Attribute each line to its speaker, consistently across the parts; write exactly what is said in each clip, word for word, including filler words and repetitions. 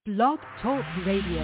Speaker 1: Blog Talk Radio.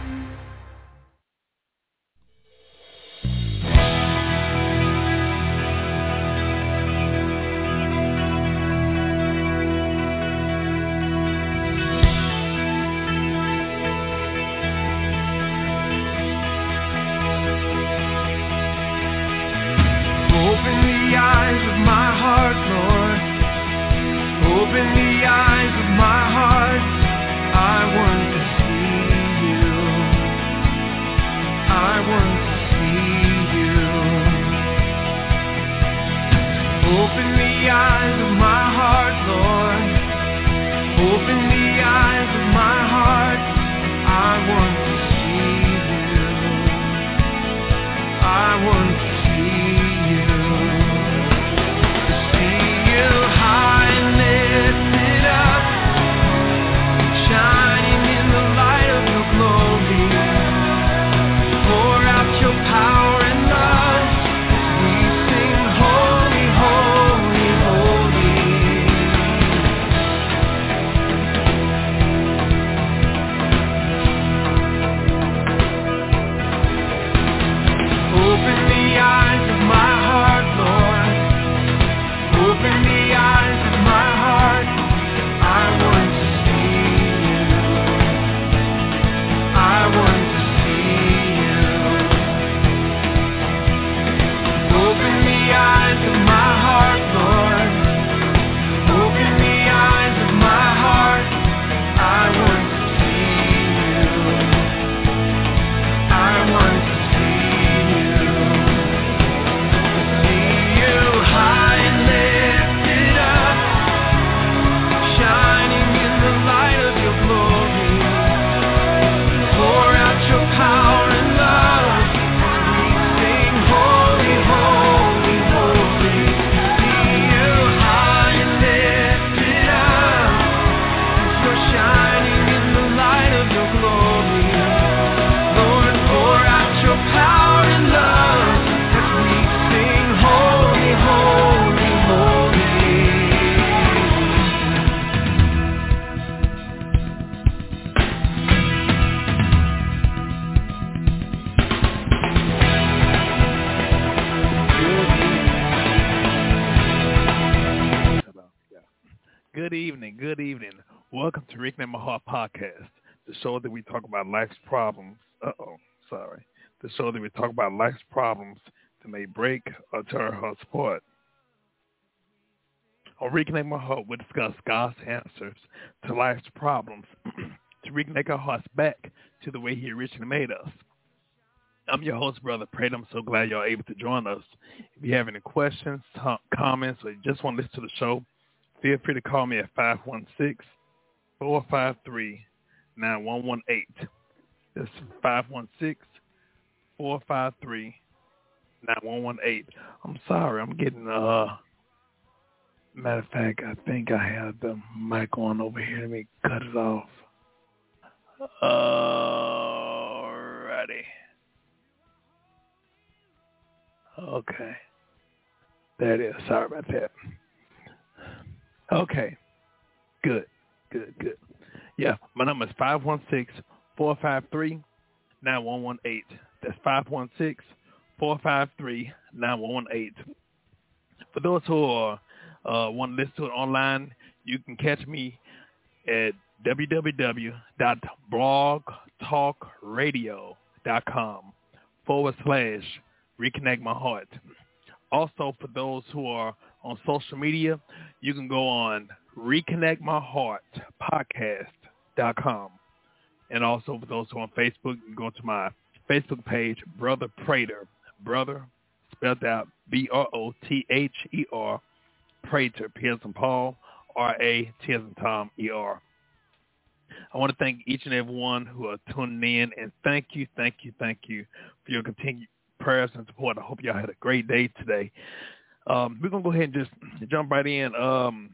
Speaker 2: The show that we talk about life's problems. Uh-oh, sorry. The show that we talk about life's problems that may break or tear us apart. On Reconnect My Heart, we discuss God's answers to life's problems to reconnect our hearts back to the way He originally made us. I'm your host, Brother Prater. I'm so glad y'all are able to join us. If you have any questions, t- comments, or you just want to listen to the show, feel free to call me at five one six, four five three, nine one one eight. That's five one six, four five three, nine one one eight. I'm sorry, I'm getting, uh, matter of fact, I think I have the mic on over here. Let me cut it off. Alrighty. Okay. There it is. Sorry about that. Okay. Good, good, good. Yeah, my number is five one six, four five three, nine one one eight. That's five one six, four five three, nine one one eight. For those who are, uh, want to listen to it online, you can catch me at www.blogtalkradio.com forward slash reconnect my heart. Also, for those who are on social media, you can go on reconnect my heart podcast dot com. And also for those who are on Facebook, you can go to my Facebook page, Brother Prater. Brother, spelled out B R O T H E R, Prater, P as in Paul, R A T as in Tom, E R. I want to thank each and every one who are tuning in, and thank you, thank you, thank you for your continued prayers and support. I hope y'all had a great day today. Um, we're going to go ahead and just jump right in. Um,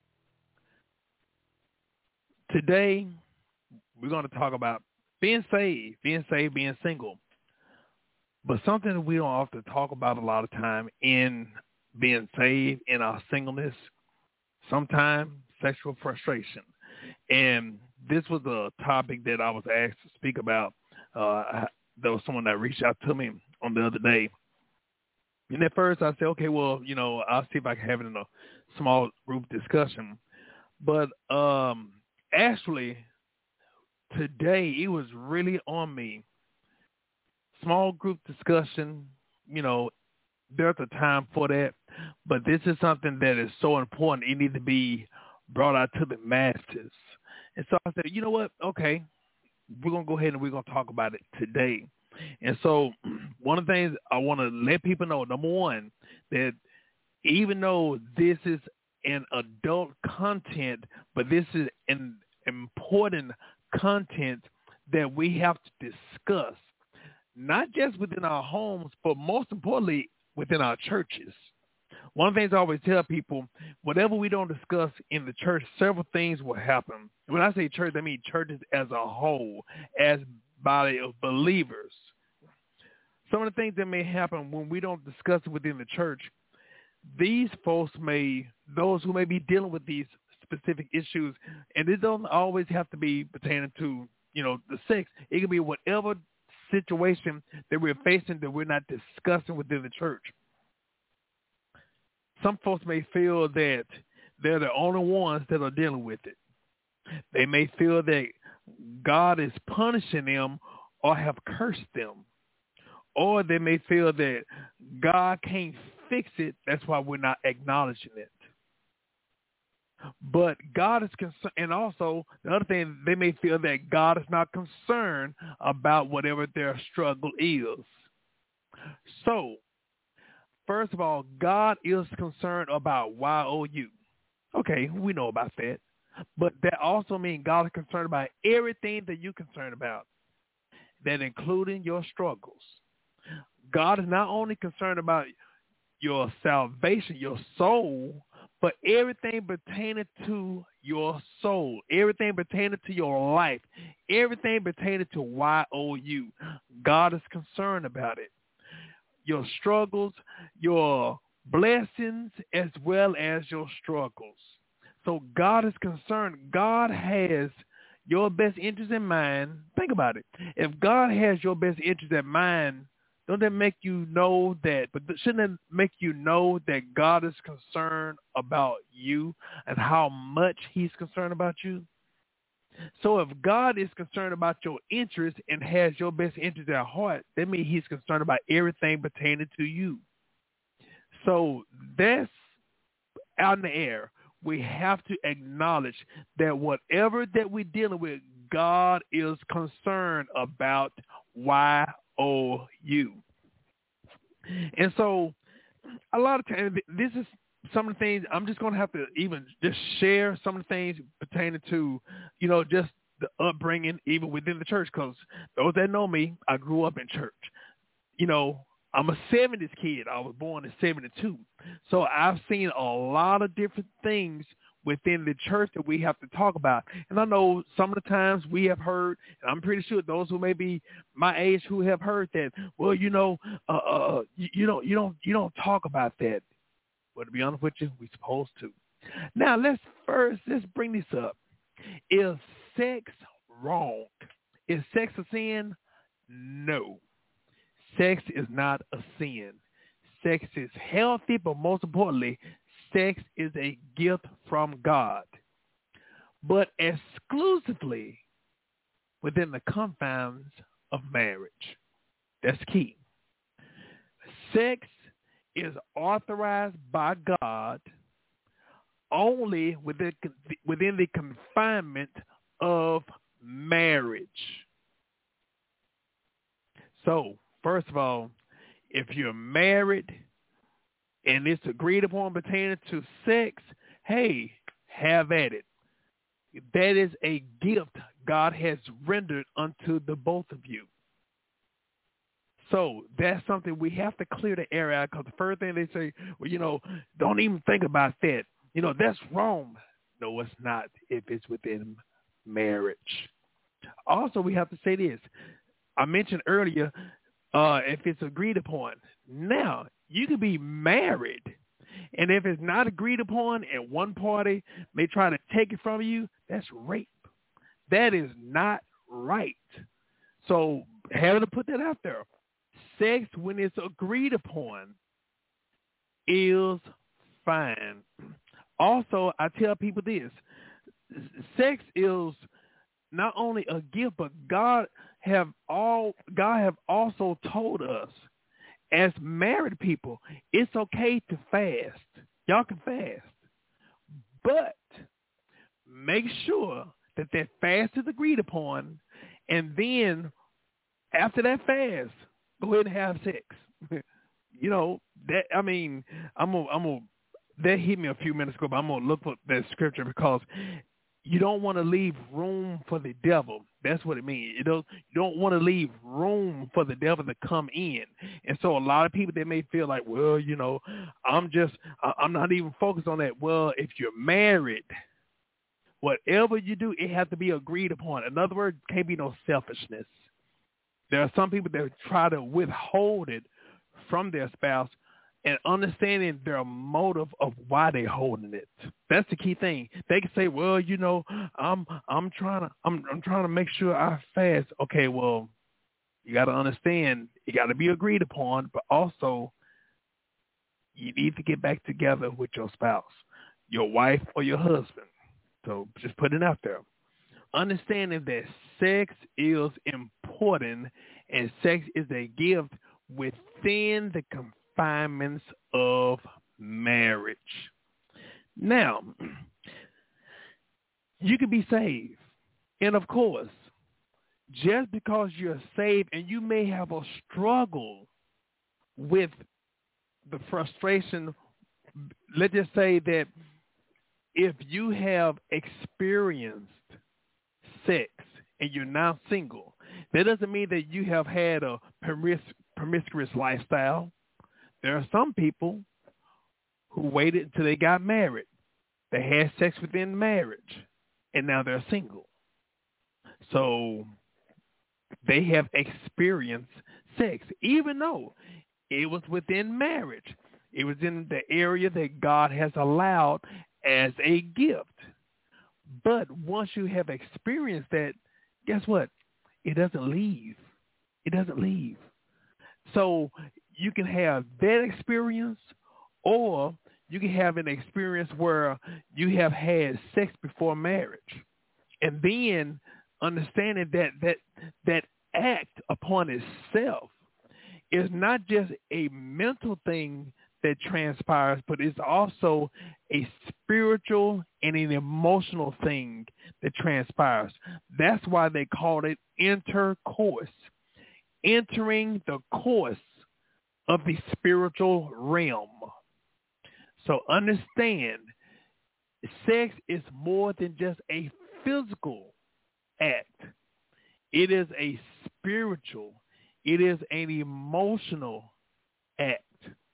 Speaker 2: today, we're going to talk about being saved, being saved, being single. But something that we don't often talk about a lot of time in being saved, in our singleness, sometimes sexual frustration. And this was a topic that I was asked to speak about. Uh, there was someone that reached out to me on the other day. And at first I said, okay, well, you know, I'll see if I can have it in a small group discussion. But um, actually, today it was really on me. Small group discussion, you know, there's a time for that. But this is something that is so important. It needs to be brought out to the masses. And so I said, you know what? Okay, we're going to go ahead and we're going to talk about it today. And so one of the things I want to let people know, number one, that even though this is an adult content, but this is an important content that we have to discuss, not just within our homes, but most importantly, within our churches. One of the things I always tell people, whatever we don't discuss in the church, several things will happen. When I say church, I mean churches as a whole, as body of believers. Some of the things that may happen when we don't discuss it within the church, these folks may, those who may be dealing with these specific issues, and it doesn't always have to be pertaining to, you know, the sex. It can be whatever situation that we're facing that we're not discussing within the church. Some folks may feel that they're the only ones that are dealing with it. They may feel that God is punishing them or have cursed them. Or they may feel that God can't fix it. That's why we're not acknowledging it. But God is concerned. And also, the other thing, they may feel that God is not concerned about whatever their struggle is. So, first of all, God is concerned about Y O U. Okay, we know about that. But that also means God is concerned about everything that you're concerned about, that including your struggles. God is not only concerned about your salvation, your soul, but everything pertaining to your soul, everything pertaining to your life, everything pertaining to Y O U. God is concerned about it. Your struggles, your blessings, as well as your struggles. So God is concerned. God has your best interest in mind. Think about it. If God has your best interest in mind, don't that make you know that, but shouldn't that make you know that God is concerned about you and how much he's concerned about you? So if God is concerned about your interest and has your best interest at heart, that means he's concerned about everything pertaining to you. So that's out in the air. We have to acknowledge that whatever that we're dealing with, God is concerned about Y O U. And so a lot of times, this is some of the things I'm just going to have to even just share some of the things pertaining to, you know, just the upbringing even within the church. Because those that know me, I grew up in church. You know, I'm a seventies kid. I was born in seventy-two. So I've seen a lot of different things within the church that we have to talk about. And I know some of the times we have heard, and I'm pretty sure those who may be my age who have heard that, well, you know, uh, uh, you, you don't, you don't, you don't talk about that. But to be honest with you, we're supposed to. Now, let's first, let's bring this up. Is sex wrong? Is sex a sin? No. Sex is not a sin. Sex is healthy, but most importantly, sex is a gift from God, but exclusively within the confines of marriage. That's key. Sex is authorized by God only within, within the confinement of marriage. So, first of all, if you're married and it's agreed upon pertaining to sex, hey, have at it. That is a gift God has rendered unto the both of you. So that's something we have to clear the air out, because the first thing they say, well, you know, don't even think about that. You know, that's wrong. No, it's not if it's within marriage. Also, we have to say this. I mentioned earlier, uh, if it's agreed upon. Now, you could be married, and if it's not agreed upon and one party may try to take it from you, that's rape. That is not right. So having to put that out there. Sex, when it's agreed upon, is fine. Also, I tell people this. Sex is not only a gift, but God have all God have also told us as married people, it's okay to fast. Y'all can fast. But make sure that that fast is agreed upon, and then after that fast, go ahead and have sex. You know, that I mean, I'm gonna I'm gonna that hit me a few minutes ago, but I'm gonna look for that scripture because you don't want to leave room for the devil. That's what it means. You don't you don't want to leave room for the devil to come in. And so a lot of people, they may feel like, well, you know, I'm just I'm not even focused on that. Well, if you're married, whatever you do, it has to be agreed upon. In other words, can't be no selfishness. There are some people that try to withhold it from their spouse and understanding their motive of why they're holding it. That's the key thing. They can say, well, you know, I'm I'm trying to I'm I'm trying to make sure I fast. Okay, well, you got to understand, it got to be agreed upon, but also you need to get back together with your spouse, your wife or your husband. So just put it out there. Understanding that sex is important and sex is a gift within the confinements of marriage. Now, you can be saved. And of course, just because you're saved and you may have a struggle with the frustration, let's just say that if you have experienced sex and you're now single, that doesn't mean that you have had a promis- promiscuous lifestyle. There are some people who waited until they got married. They had sex within marriage, and now they're single. So they have experienced sex, even though it was within marriage. It was in the area that God has allowed as a gift. But once you have experienced that, guess what? It doesn't leave. It doesn't leave. So you can have that experience, or you can have an experience where you have had sex before marriage. And then understanding that that that act upon itself is not just a mental thing that transpires, but it's also a spiritual and an emotional thing that transpires. That's why they call it intercourse, entering the course of the spiritual realm. So understand, sex is more than just a physical act. It is a spiritual, it is an emotional act.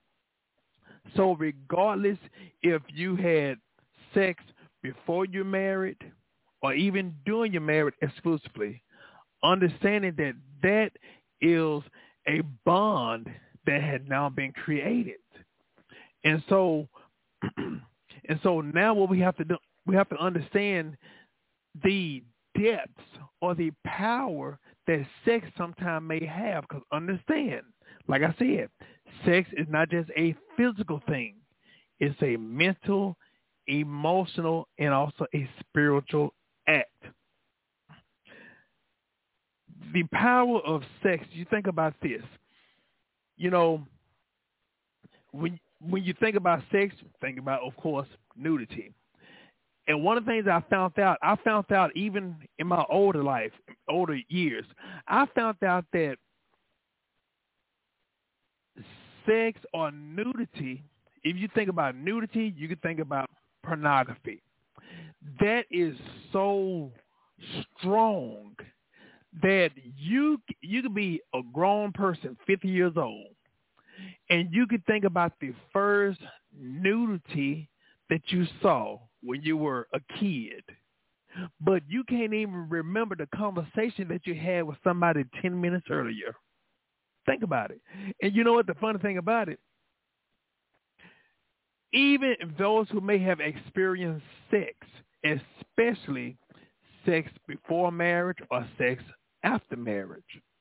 Speaker 2: So regardless if you had sex before you're married or even during your marriage exclusively, understanding that that is a bond that had now been created. And so and so now what we have to do, we have to understand the depths or the power that sex sometimes may have. Because understand, like I said, sex is not just a physical thing. It's a mental, emotional, and also a spiritual act. The power of sex, you think about this. You know, when when you think about sex, think about, of course, nudity. And one of the things I found out, I found out even in my older life, older years, I found out that sex or nudity, if you think about nudity, you can think about pornography. That is so strong that you you could be a grown person, fifty years old, and you could think about the first nudity that you saw when you were a kid, but you can't even remember the conversation that you had with somebody ten minutes earlier. Think about it. And you know what the funny thing about it? Even those who may have experienced sex, especially sex before marriage or sex after marriage.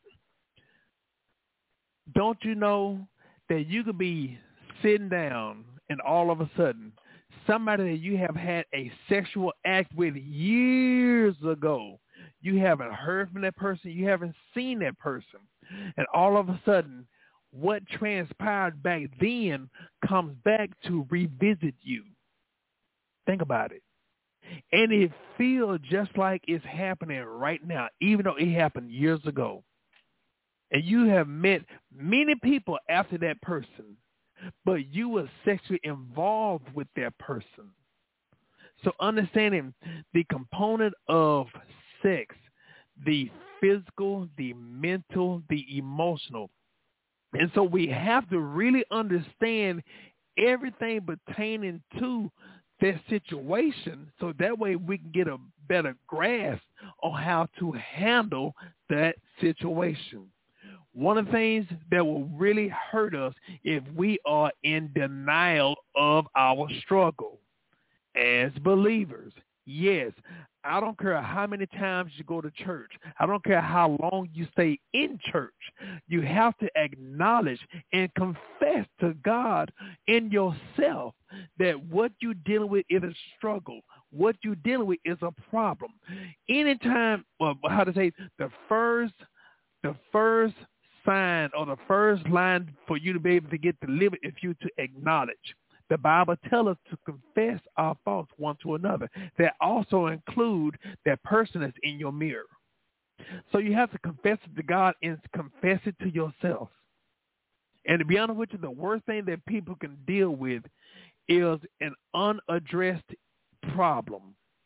Speaker 2: Don't you know that you could be sitting down and all of a sudden somebody that you have had a sexual act with years ago, you haven't heard from that person, you haven't seen that person, and all of a sudden what transpired back then comes back to revisit you. Think about it. And it feels just like it's happening right now, even though it happened years ago. And you have met many people after that person, but you were sexually involved with that person. So understanding the component of sex, the physical, the mental, the emotional. And so we have to really understand everything pertaining to that situation so that way we can get a better grasp on how to handle that situation. One of the things that will really hurt us if we are in denial of our struggle as believers. Yes, I don't care how many times you go to church. I don't care how long you stay in church. You have to acknowledge and confess to God in yourself that what you're dealing with is a struggle. What you're dealing with is a problem. Anytime, well, how to say, the first, the first sign or the first line for you to be able to get delivered is you to acknowledge. The Bible tells us to confess our faults one to another. That also include that person that's in your mirror. So you have to confess it to God and confess it to yourself. And to be honest with you, the worst thing that people can deal with is an unaddressed problem.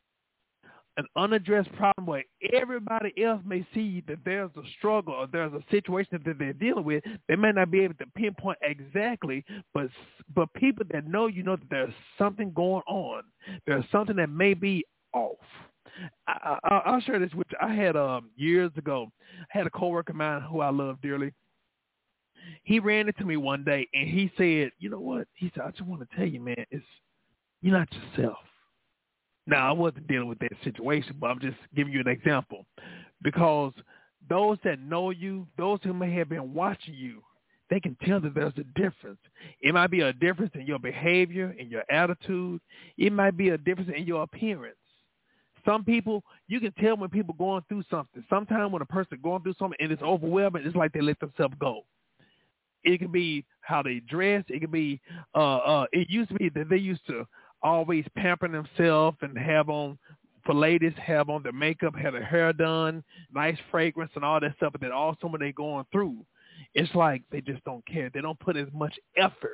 Speaker 2: An unaddressed problem where everybody else may see that there's a struggle or there's a situation that they're dealing with. They may not be able to pinpoint exactly, but but people that know you know that there's something going on. There's something that may be off. I, I, I'll share this with you. I had um, years ago, I had a coworker of mine who I love dearly. He ran into me one day and he said, you know what? He said, I just want to tell you, man, it's you're not yourself. Now, I wasn't dealing with that situation, but I'm just giving you an example. Because those that know you, those who may have been watching you, they can tell that there's a difference. It might be a difference in your behavior, in your attitude. It might be a difference in your appearance. Some people, you can tell when people are going through something. Sometimes when a person is going through something and it's overwhelming, it's like they let themselves go. It can be how they dress. It can be, uh, uh, it used to be that they used to always pamper themselves and have on, for ladies, have on their makeup, have their hair done, nice fragrance and all that stuff. But then also when they're going through, it's like they just don't care. They don't put as much effort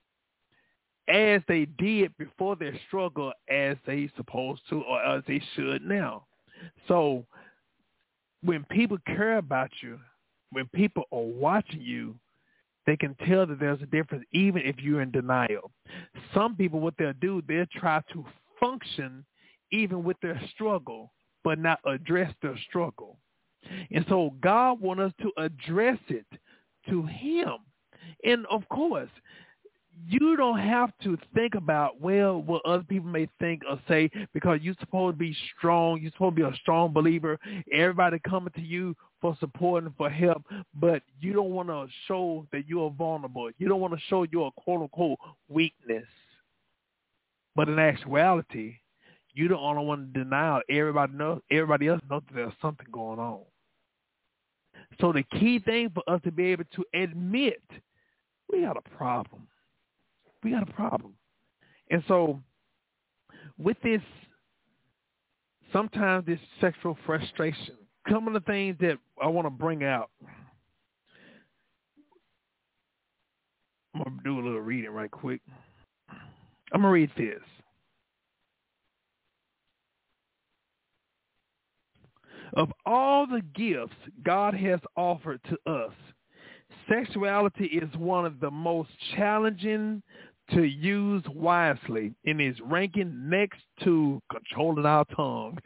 Speaker 2: as they did before their struggle as they supposed to or as they should now. So when people care about you, when people are watching you, they can tell that there's a difference even if you're in denial. Some people, what they'll do, they'll try to function even with their struggle, but not address their struggle. And so God wants us to address it to him. And of course, you don't have to think about, well, what other people may think or say, because you're supposed to be strong. You're supposed to be a strong believer. Everybody coming to you for support and for help, but you don't want to show that you're vulnerable. You don't want to show your quote-unquote weakness. But in actuality, you don't only want to deny. Everybody knows, everybody else knows that there's something going on. So the key thing for us to be able to admit, we got a problem. We got a problem. And so with this, sometimes this sexual frustration, some of the things that I want to bring out, I'm going to do a little reading right quick. I'm going to read this. Of all the gifts God has offered to us, sexuality is one of the most challenging to use wisely and is ranking next to controlling our tongue.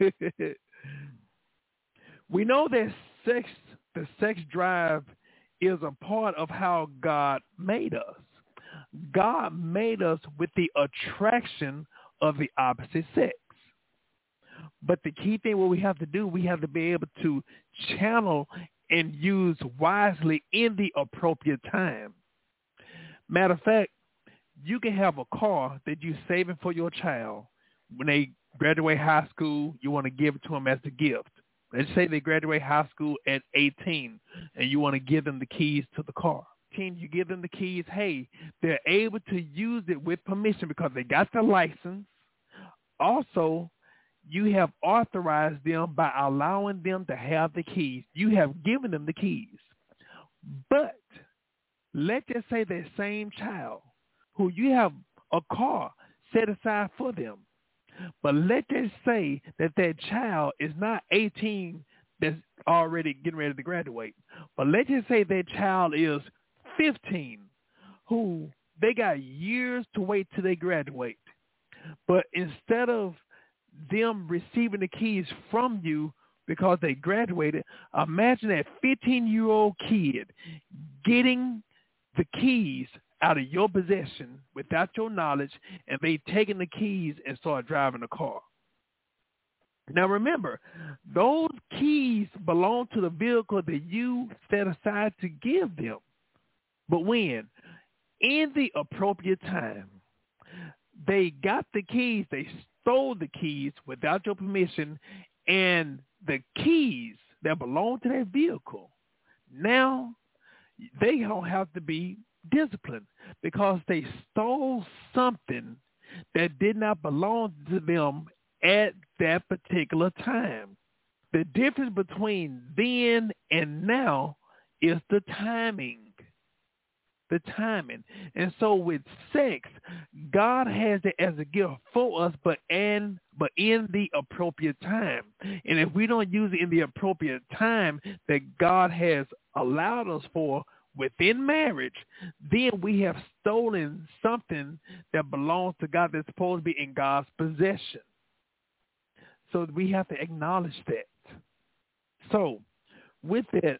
Speaker 2: We know that sex, the sex drive is a part of how God made us. God made us with the attraction of the opposite sex. But the key thing what we have to do, we have to be able to channel and use wisely in the appropriate time. Matter of fact, you can have a car that you're saving for your child. When they graduate high school, you want to give it to them as a gift. Let's say they graduate high school at eighteen, and you want to give them the keys to the car. You give them the keys. Hey, they're able to use it with permission because they got the license. Also, you have authorized them by allowing them to have the keys. You have given them the keys. But let's just say that same child who you have a car set aside for them. But let's just say that that child is not eighteen that's already getting ready to graduate. But let's just say that child is fifteen who they got years to wait till they graduate. But instead of them receiving the keys from you because they graduated, imagine that fifteen-year-old kid getting the keys out of your possession without your knowledge, and they taking the keys and start driving the car. Now remember, those keys belong to the vehicle that you set aside to give them. But when? In the appropriate time. They got the keys, they stole the keys without your permission, and the keys that belong to that vehicle, now they don't have to be disciplined because they stole something that did not belong to them at that particular time. The difference between then and now is the timing. The timing. And so with sex, God has it as a gift for us, but and but in the appropriate time. And if we don't use it in the appropriate time that God has allowed us for within marriage, then we have stolen something that belongs to God that's supposed to be in God's possession. So we have to acknowledge that. So with that,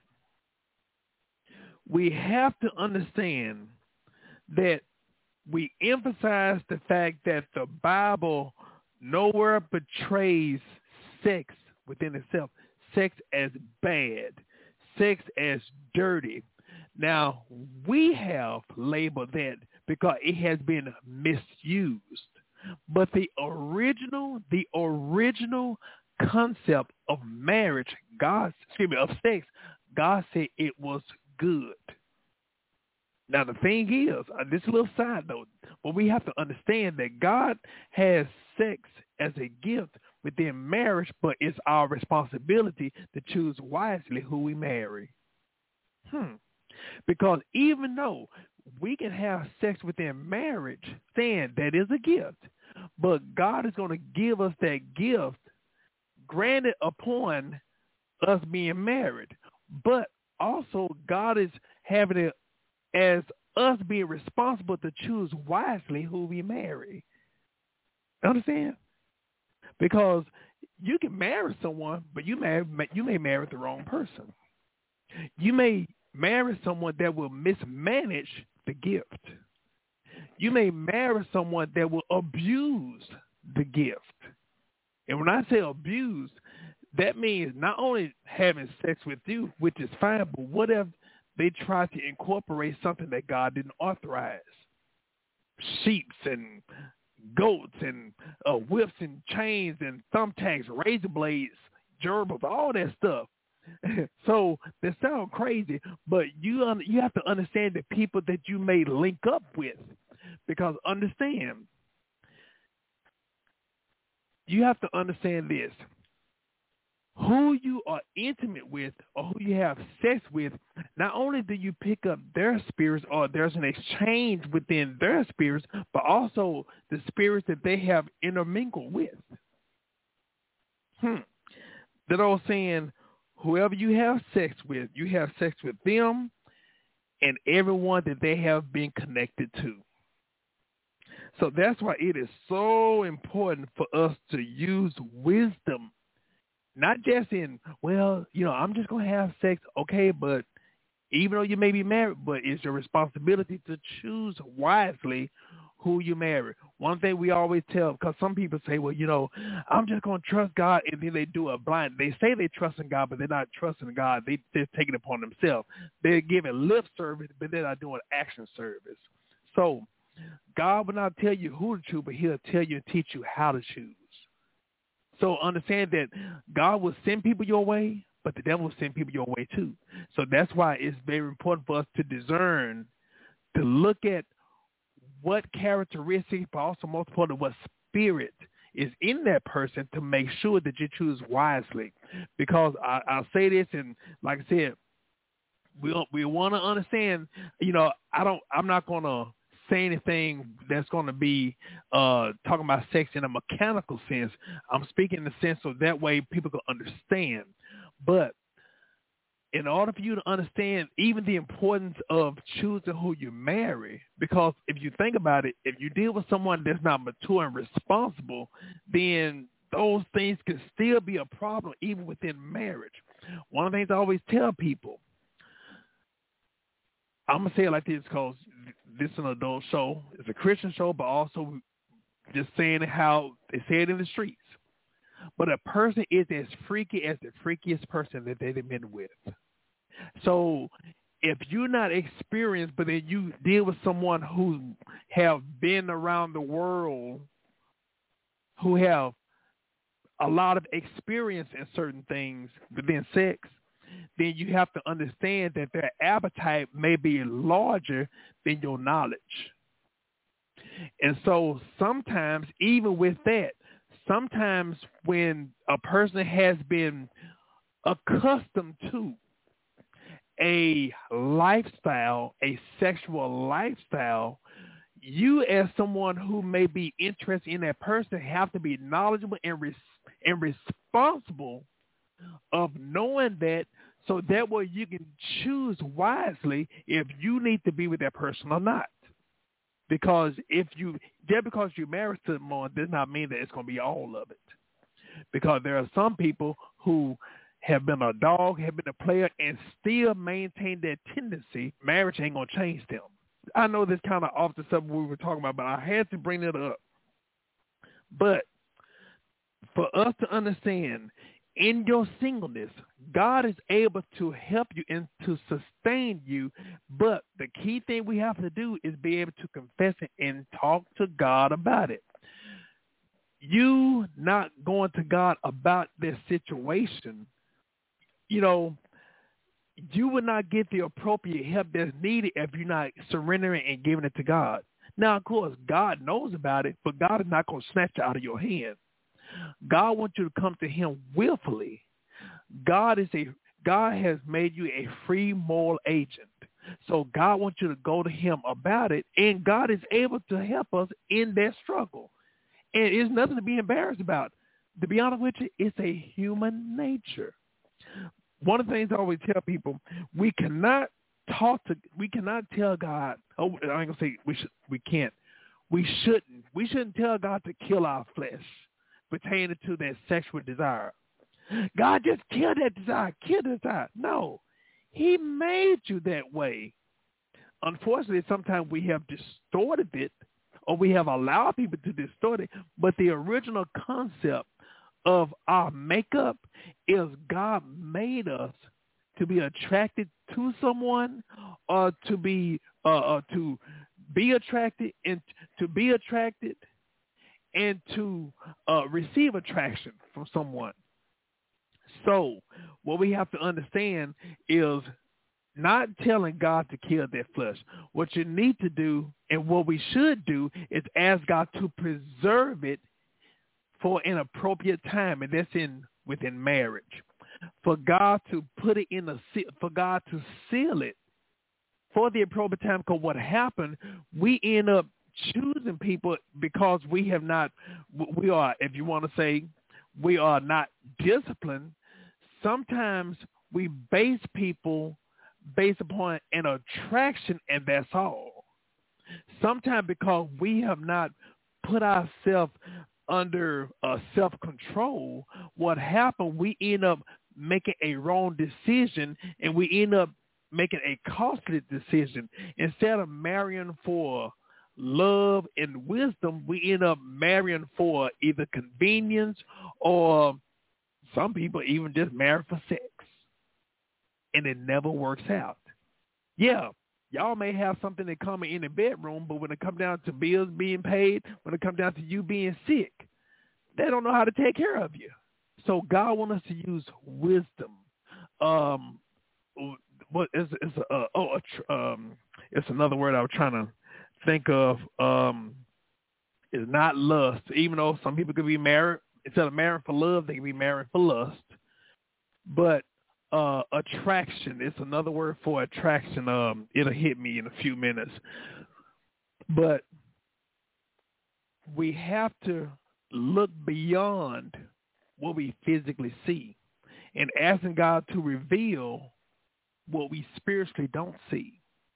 Speaker 2: we have to understand that we emphasize the fact that the Bible nowhere portrays sex within itself, sex as bad, sex as dirty. Now, we have labeled that because it has been misused. But the original, the original concept of marriage, God, excuse me, of sex, God said it was good. Now, the thing is, uh, this little side note, but we have to understand that God has sex as a gift within marriage, but it's our responsibility to choose wisely who we marry. Hmm. Because even though we can have sex within marriage, saying that is a gift, but God is going to give us that gift granted upon us being married. But also God is having it as us being responsible to choose wisely who we marry. Understand? Because you can marry someone, but you may you may marry the wrong person. You may marry someone that will mismanage the gift. You may marry someone that will abuse the gift. And when I say abuse, that means not only having sex with you, which is fine, but what if they try to incorporate something that God didn't authorize? Sheeps and goats and uh, whips and chains and thumbtacks, razor blades, gerbils, all that stuff. So they sound crazy, but you un- you have to understand the people that you may link up with, because understand, you have to understand this. Who you are intimate with or who you have sex with, not only do you pick up their spirits or there's an exchange within their spirits, but also the spirits that they have intermingled with. Hmm. That old saying, whoever you have sex with, you have sex with them and everyone that they have been connected to. So that's why it is so important for us to use wisdom. Not just in, well, you know, I'm just going to have sex, okay, but even though you may be married, but it's your responsibility to choose wisely who you marry. One thing we always tell, because some people say, well, you know, I'm just going to trust God, and then they do a blind. They say they trust in God, but they're not trusting God. They, they're taking it upon themselves. They're giving lip service, but they're not doing action service. So God will not tell you who to choose, but he'll tell you and teach you how to choose. So understand that God will send people your way, but the devil will send people your way too. So that's why it's very important for us to discern, to look at what characteristics, but also most importantly, what spirit is in that person to make sure that you choose wisely. Because I, I'll say this, and like I said, we we want to understand. You know, I don't. I'm not going to say anything that's going to be uh, talking about sex in a mechanical sense. I'm speaking in the sense so that way people can understand. But in order for you to understand even the importance of choosing who you marry, because if you think about it, if you deal with someone that's not mature and responsible, then those things can still be a problem even within marriage. One of the things I always tell people, I'm going to say it like this because this is an adult show. It's a Christian show, but also just saying how they say it in the streets. But a person is as freaky as the freakiest person that they've been with. So if you're not experienced, but then you deal with someone who have been around the world, who have a lot of experience in certain things within sex, then you have to understand that their appetite may be larger than your knowledge. And so sometimes, even with that, sometimes when a person has been accustomed to a lifestyle, a sexual lifestyle, you as someone who may be interested in that person have to be knowledgeable and res- and responsible of knowing that, so that way you can choose wisely if you need to be with that person or not. Because if you, just because you're married to someone does not mean that it's going to be all of it. Because there are some people who have been a dog, have been a player, and still maintain that tendency. Marriage ain't going to change them. I know this kind of off the subject we were talking about, but I had to bring it up. But for us to understand, in your singleness, God is able to help you and to sustain you. But the key thing we have to do is be able to confess it and talk to God about it. You not going to God about this situation, you know, you will not get the appropriate help that's needed if you're not surrendering and giving it to God. Now, of course, God knows about it, but God is not going to snatch it out of your hand. God wants you to come to him willfully. God is a God has made you a free moral agent. So God wants you to go to him about it, and God is able to help us in that struggle. And it's nothing to be embarrassed about. To be honest with you, it's a human nature. One of the things I always tell people, we cannot talk to, we cannot tell God, oh, I ain't going to say we should, we can't. We shouldn't. We shouldn't tell God to kill our flesh pertaining to that sexual desire. God, just kill that desire, kill the desire. No, he made you that way. Unfortunately, sometimes we have distorted it, or we have allowed people to distort it, but the original concept of our makeup is God made us to be attracted to someone, or to be uh, uh, to be attracted and to be attracted and to uh, receive attraction from someone. So what we have to understand is not telling God to kill that flesh. What you need to do, and what we should do, is ask God to preserve it for an appropriate time, and that's in within marriage. For God to put it in a, for God to seal it for the appropriate time. Because what happened, we end up choosing people because we have not, we are, if you want to say, we are not disciplined. Sometimes we base people based upon an attraction, and that's all. Sometimes because we have not put ourselves under uh, self-control, what happened, we end up making a wrong decision, and we end up making a costly decision. Instead of marrying for love, and wisdom, we end up marrying for either convenience or some people even just marry for sex. And it never works out. Yeah, y'all may have something in common in the bedroom, but when it comes down to bills being paid, when it comes down to you being sick, they don't know how to take care of you. So God wants us to use wisdom. Um, what is it's uh, oh a tr- um it's another word I was trying to think of. Um, is not lust. Even though some people could be married instead of marrying for love, they can be married for lust. But uh, attraction, it's another word for attraction. Um, it'll hit me in a few minutes. But we have to look beyond what we physically see and asking God to reveal what we spiritually don't see.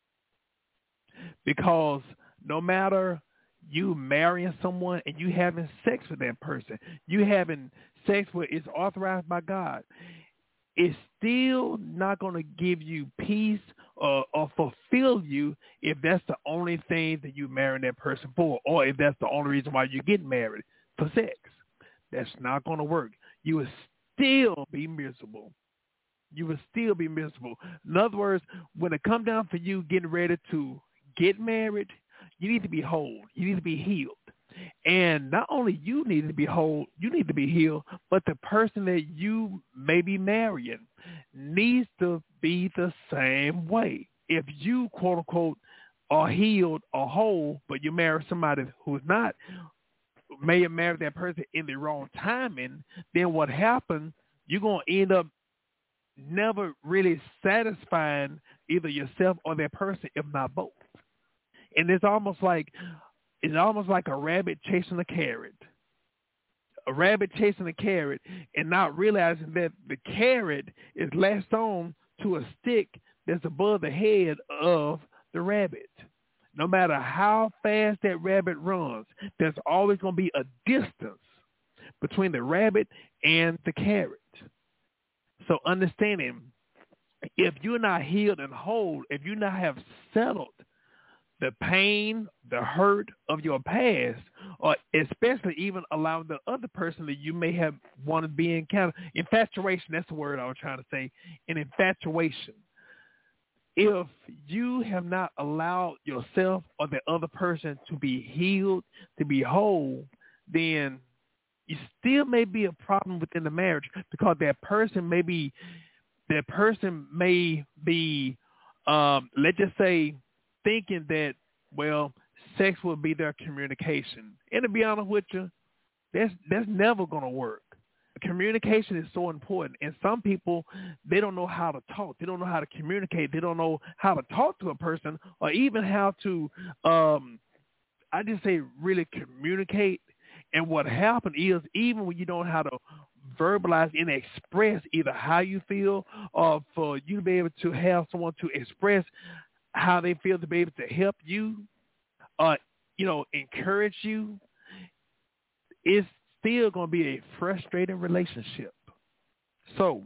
Speaker 2: Because no matter you marrying someone and you having sex with that person, you having sex with it's authorized by God, it's still not going to give you peace or, or fulfill you if that's the only thing that you marry that person for, or if that's the only reason why you get married, for sex. That's not going to work. You will still be miserable. You will still be miserable. In other words, when it comes down for you getting ready to get married, you need to be whole. You need to be healed. And not only you need to be whole, you need to be healed, but the person that you may be marrying needs to be the same way. If you, quote unquote, are healed or whole, but you marry somebody who's not, may have married that person in the wrong timing, then what happens, you're going to end up never really satisfying either yourself or that person, if not both. And it's almost like it's almost like a rabbit chasing a carrot. A rabbit chasing a carrot and not realizing that the carrot is lashed on to a stick that's above the head of the rabbit. No matter how fast that rabbit runs, there's always going to be a distance between the rabbit and the carrot. So understanding, if you're not healed and whole, if you not have settled the pain, the hurt of your past, or especially even allowing the other person that you may have wanted to be encountered. Infatuation, that's the word I was trying to say, an infatuation. If you have not allowed yourself or the other person to be healed, to be whole, then you still may be a problem within the marriage because that person may be, that person may be, um, let's just say, thinking that, well, sex will be their communication. And to be honest with you, that's that's never going to work. Communication is so important. And some people, they don't know how to talk. They don't know how to communicate. They don't know how to talk to a person or even how to, um, I just say, really communicate. And what happened is, even when you don't know how to verbalize and express either how you feel or for you to be able to have someone to express how they feel, to be able to help you, uh, you know, encourage you, it's still going to be a frustrating relationship. So,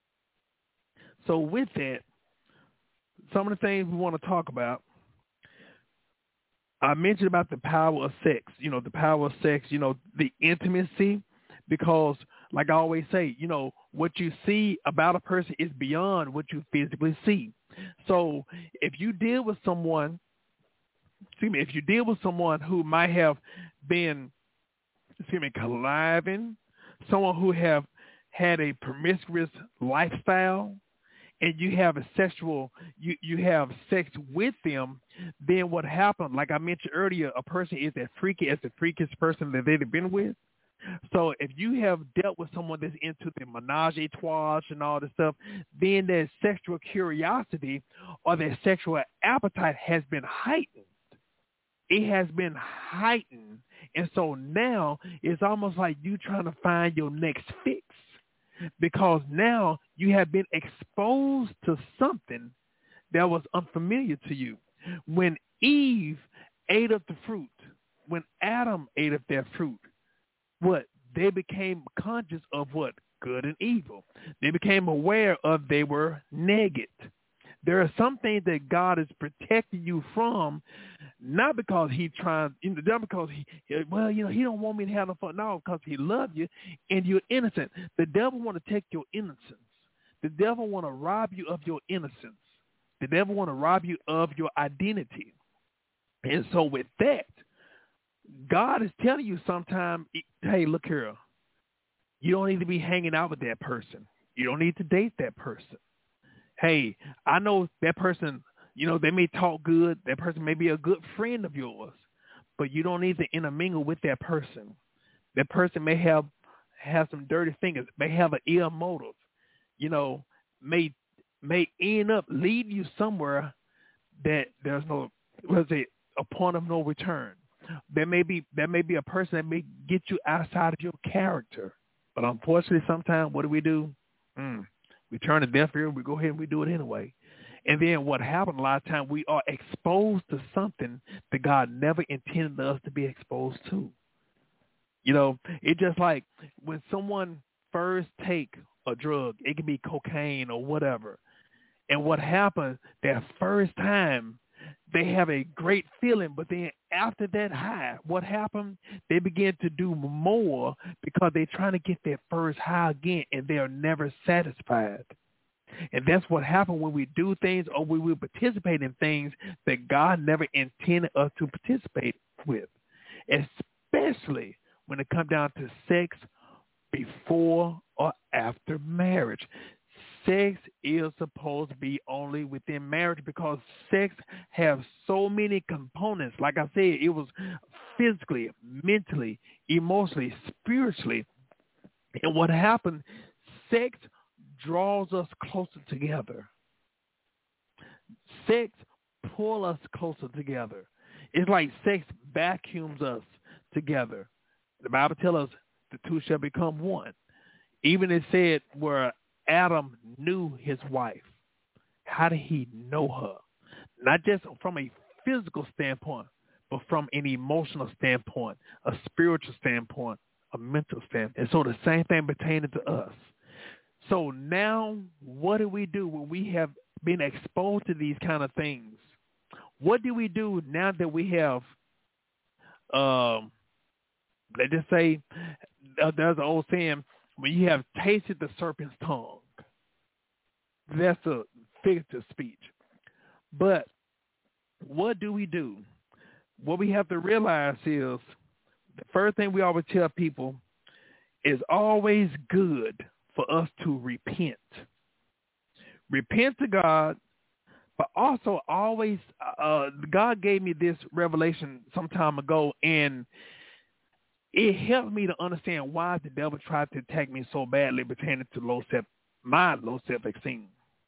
Speaker 2: so with that, some of the things we want to talk about, I mentioned about the power of sex, you know, the power of sex, you know, the intimacy, because like I always say, you know, what you see about a person is beyond what you physically see. So if you deal with someone, excuse me, if you deal with someone who might have been, excuse me, conniving, someone who have had a promiscuous lifestyle, and you have a sexual, you, you have sex with them, then what happened, like I mentioned earlier, a person is as freaky as the freakiest person that they've been with. So if you have dealt with someone that's into the menage a trois and all this stuff, then that sexual curiosity or that sexual appetite has been heightened. It has been heightened. And so now it's almost like you trying to find your next fix, because now you have been exposed to something that was unfamiliar to you. When Eve ate of the fruit, when Adam ate of that fruit, what? They became conscious of what? Good and evil. They became aware of they were naked. There are some things that God is protecting you from Not because he trying, you know, not because he, well, you know, he don't want me to have no fun. No, because he loves you and you're innocent. The devil want to take your innocence. The devil want to rob you of your innocence. The devil want to rob you of your identity. And so with that, God is telling you sometime, hey, look here, you don't need to be hanging out with that person. You don't need to date that person. Hey, I know that person, you know, they may talk good. That person may be a good friend of yours, but you don't need to intermingle with that person. That person may have, have some dirty fingers, may have an ill motive, you know, may may end up leading you somewhere that there's no, was it a point of no return. There may be there may be a person that may get you outside of your character. But unfortunately, sometimes what do we do? Mm, we turn a deaf ear and we go ahead and we do it anyway. And then what happened a lot of times, we are exposed to something that God never intended us to be exposed to. You know, it's just like when someone first take a drug, it can be cocaine or whatever. And what happens that first time, they have a great feeling, but then after that high, what happened? They begin to do more because they're trying to get that first high again, and they are never satisfied. And that's what happens when we do things or when we participate in things that God never intended us to participate with, especially when it comes down to sex before or after marriage. Sex is supposed to be only within marriage because sex has so many components. Like I said, it was physically, mentally, emotionally, spiritually. And what happened, sex draws us closer together. Sex pulls us closer together. It's like sex vacuums us together. The Bible tells us the two shall become one. Even it said where Adam knew his wife. How did he know her? Not just from a physical standpoint, but from an emotional standpoint, a spiritual standpoint, a mental standpoint. And so the same thing pertaining to us. So now what do we do when we have been exposed to these kind of things? What do we do now that we have, um, let's just say, uh, there's an old saying, when you have tasted the serpent's tongue. That's a figurative speech. But what do we do? What we have to realize is the first thing we always tell people is always good for us to repent. Repent to God, but also always, uh, God gave me this revelation some time ago, and it helped me to understand why the devil tried to attack me so badly pertaining to low self, my low self-esteem.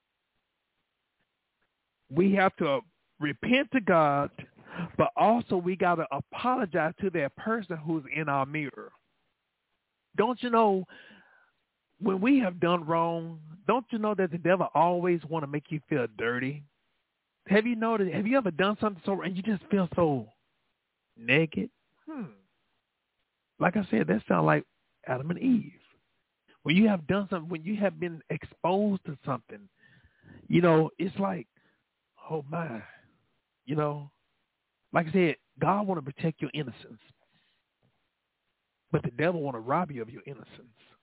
Speaker 2: We have to repent to God, but also we got to apologize to that person who's in our mirror. Don't you know, when we have done wrong, don't you know that the devil always want to make you feel dirty? Have you noticed, have you ever done something so and you just feel so naked? Hmm. Like I said, that sounds like Adam and Eve. When you have done something, when you have been exposed to something, you know, it's like, oh my, you know, like I said, God want to protect your innocence, but the devil want to rob you of your innocence.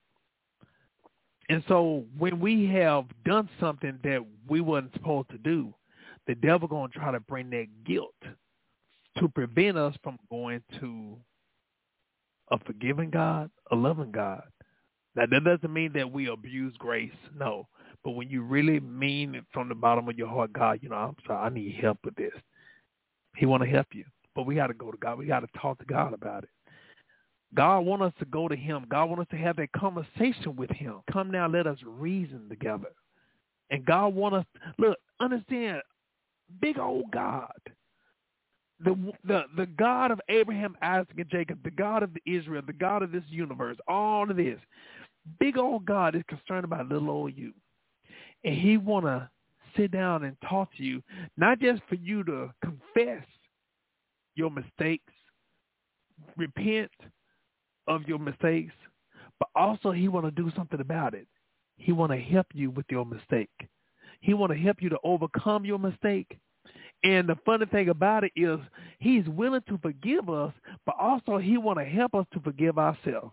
Speaker 2: And so when we have done something that we weren't supposed to do, the devil going to try to bring that guilt to prevent us from going to a forgiving God, a loving God. Now, that doesn't mean that we abuse grace, no. But when you really mean it from the bottom of your heart, God, you know, I'm sorry, I need help with this. He want to help you. But we got to go to God. We got to talk to God about it. God want us to go to him. God want us to have that conversation with him. Come now, let us reason together. And God want us, look, understand, big old God. The, the the God of Abraham, Isaac, and Jacob, the God of Israel, the God of this universe, all of this, big old God is concerned about little old you. And he want to sit down and talk to you, not just for you to confess your mistakes, repent of your mistakes, but also he want to do something about it. He want to help you with your mistake. He want to help you to overcome your mistake. And the funny thing about it is He's willing to forgive us, but also he want to help us to forgive ourselves.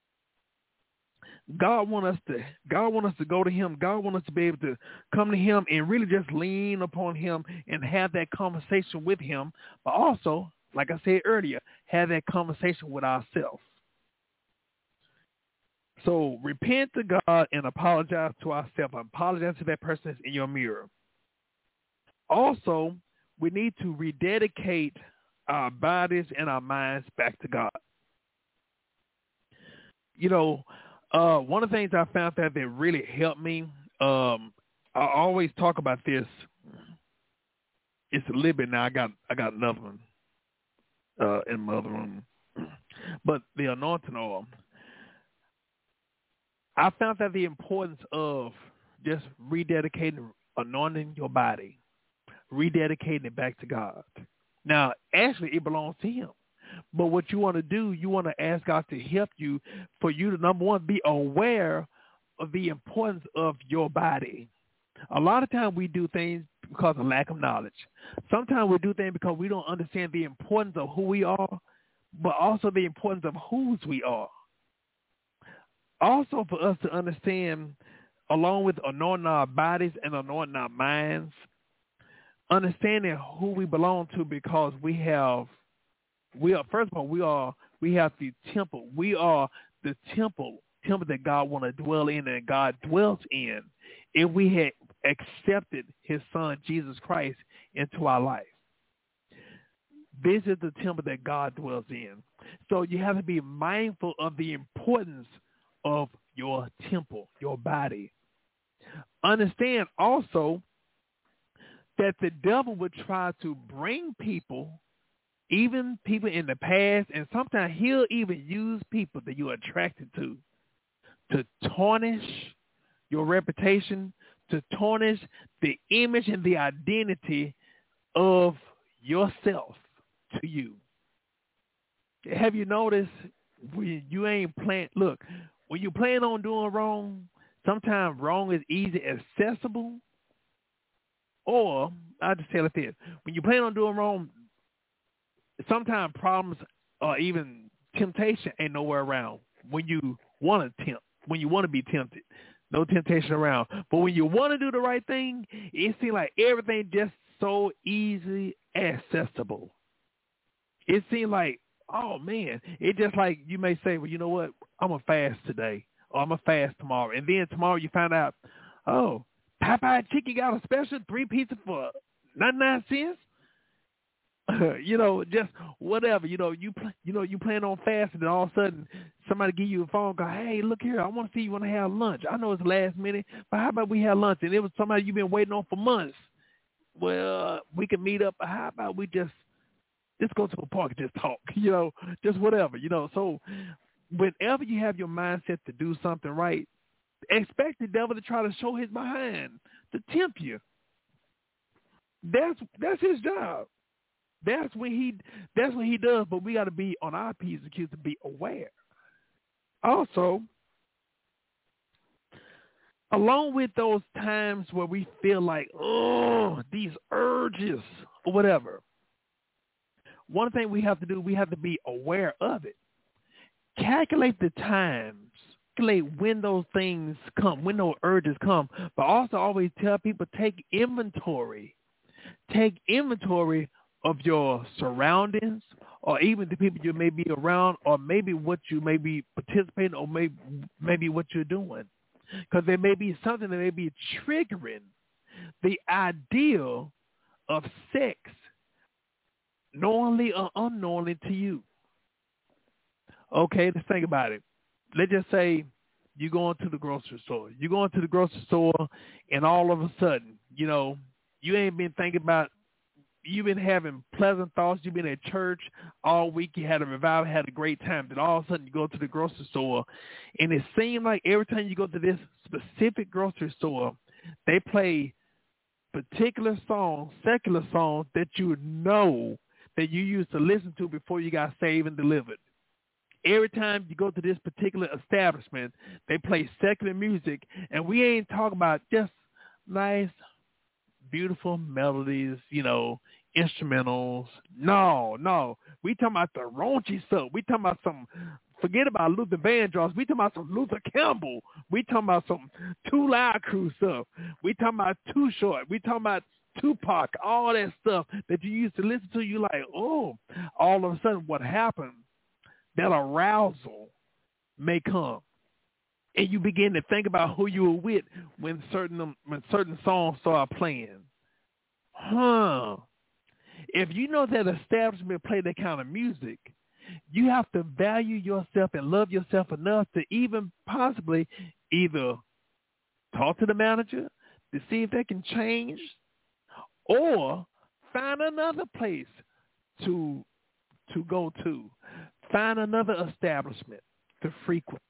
Speaker 2: God want us to God want us to go to him. God want us to be able to come to him and really just lean upon him and have that conversation with him, but also, like I said earlier, have that conversation with ourselves. So repent to God and apologize to ourselves. Apologize to that person that's in your mirror. Also, we need to rededicate our bodies and our minds back to God. You know, uh, one of the things I found that that really helped me, um, I always talk about this. It's a little bit now. I got I got another one uh, in my other room. But the anointing oil. I found that the importance of just rededicating, anointing your body, rededicating it back to God. Now, actually, it belongs to him. But what you want to do, you want to ask God to help you for you to, number one, be aware of the importance of your body. A lot of times we do things because of lack of knowledge. Sometimes we do things because we don't understand the importance of who we are, but also the importance of whose we are. Also for us to understand, along with anointing our bodies and anointing our minds, understanding who we belong to, because we have, we are, first of all, we are, we have the temple. We are the temple, temple that God want to dwell in and God dwells in if we had accepted his son, Jesus Christ, into our life. This is the temple that God dwells in. So you have to be mindful of the importance of your temple, your body. Understand also that the devil would try to bring people, even people in the past, and sometimes he'll even use people that you're attracted to, to tarnish your reputation, to tarnish the image and the identity of yourself to you. Have you noticed when you ain't playing, look, when you plan on doing wrong, sometimes wrong is easy accessible. Or, I'll just tell it this, when you plan on doing wrong, sometimes problems or even temptation ain't nowhere around. When you want to tempt, when you want to be tempted, no temptation around. But when you want to do the right thing, it seems like everything just so easily accessible. It seems like, oh, man, it just like you may say, well, you know what, I'm going to fast today, or I'm going to fast tomorrow. And then tomorrow you find out, oh, Popeye Chicken got a special three pizza for ninety-nine cents. you know, just whatever. You know, you pl- you know you plan on fasting, and all of a sudden somebody give you a phone call. Hey, look here, I want to see you want to have lunch. I know it's last minute, but how about we have lunch? And it was somebody you've been waiting on for months. Well, we can meet up. How about we just just go to a park and just talk? You know, just whatever. You know, so whenever you have your mindset to do something right, expect the devil to try to show his behind, to tempt you. That's that's his job. That's when he that's what he does. But we got to be on our P's and Q's to be aware. Also, along with those times where we feel like, oh, these urges or whatever, one thing we have to do, we have to be aware of it. Calculate the times. When those things come, when those urges come, but also always tell people, take inventory. Take inventory of your surroundings, or even the people you may be around, or maybe what you may be participating, or maybe, maybe what you're doing. Because there may be something that may be triggering the ideal of sex, knowingly or unknowingly to you. Okay, let's think about it. Let's just say you go into the grocery store. You go into the grocery store, and all of a sudden, you know, you ain't been thinking about, you've been having pleasant thoughts. You've been at church all week. You had a revival, had a great time. Then all of a sudden you go to the grocery store, and it seems like every time you go to this specific grocery store, they play particular songs, secular songs that you know that you used to listen to before you got saved and delivered. Every time you go to this particular establishment, they play secular music, and we ain't talking about just nice, beautiful melodies, you know, instrumentals. No, no. We talking about the raunchy stuff. We talking about some, forget about Luther Vandross. We talking about some Luther Campbell. We talking about some Two Live Crew stuff. We talking about Too Short. We talking about Tupac, all that stuff that you used to listen to. You like, oh, all of a sudden what happened, that arousal may come. And you begin to think about who you were with when certain when certain songs start playing. Huh. If you know that establishment play that kind of music, you have to value yourself and love yourself enough to even possibly either talk to the manager to see if they can change or find another place to to go to. Find another establishment to frequent.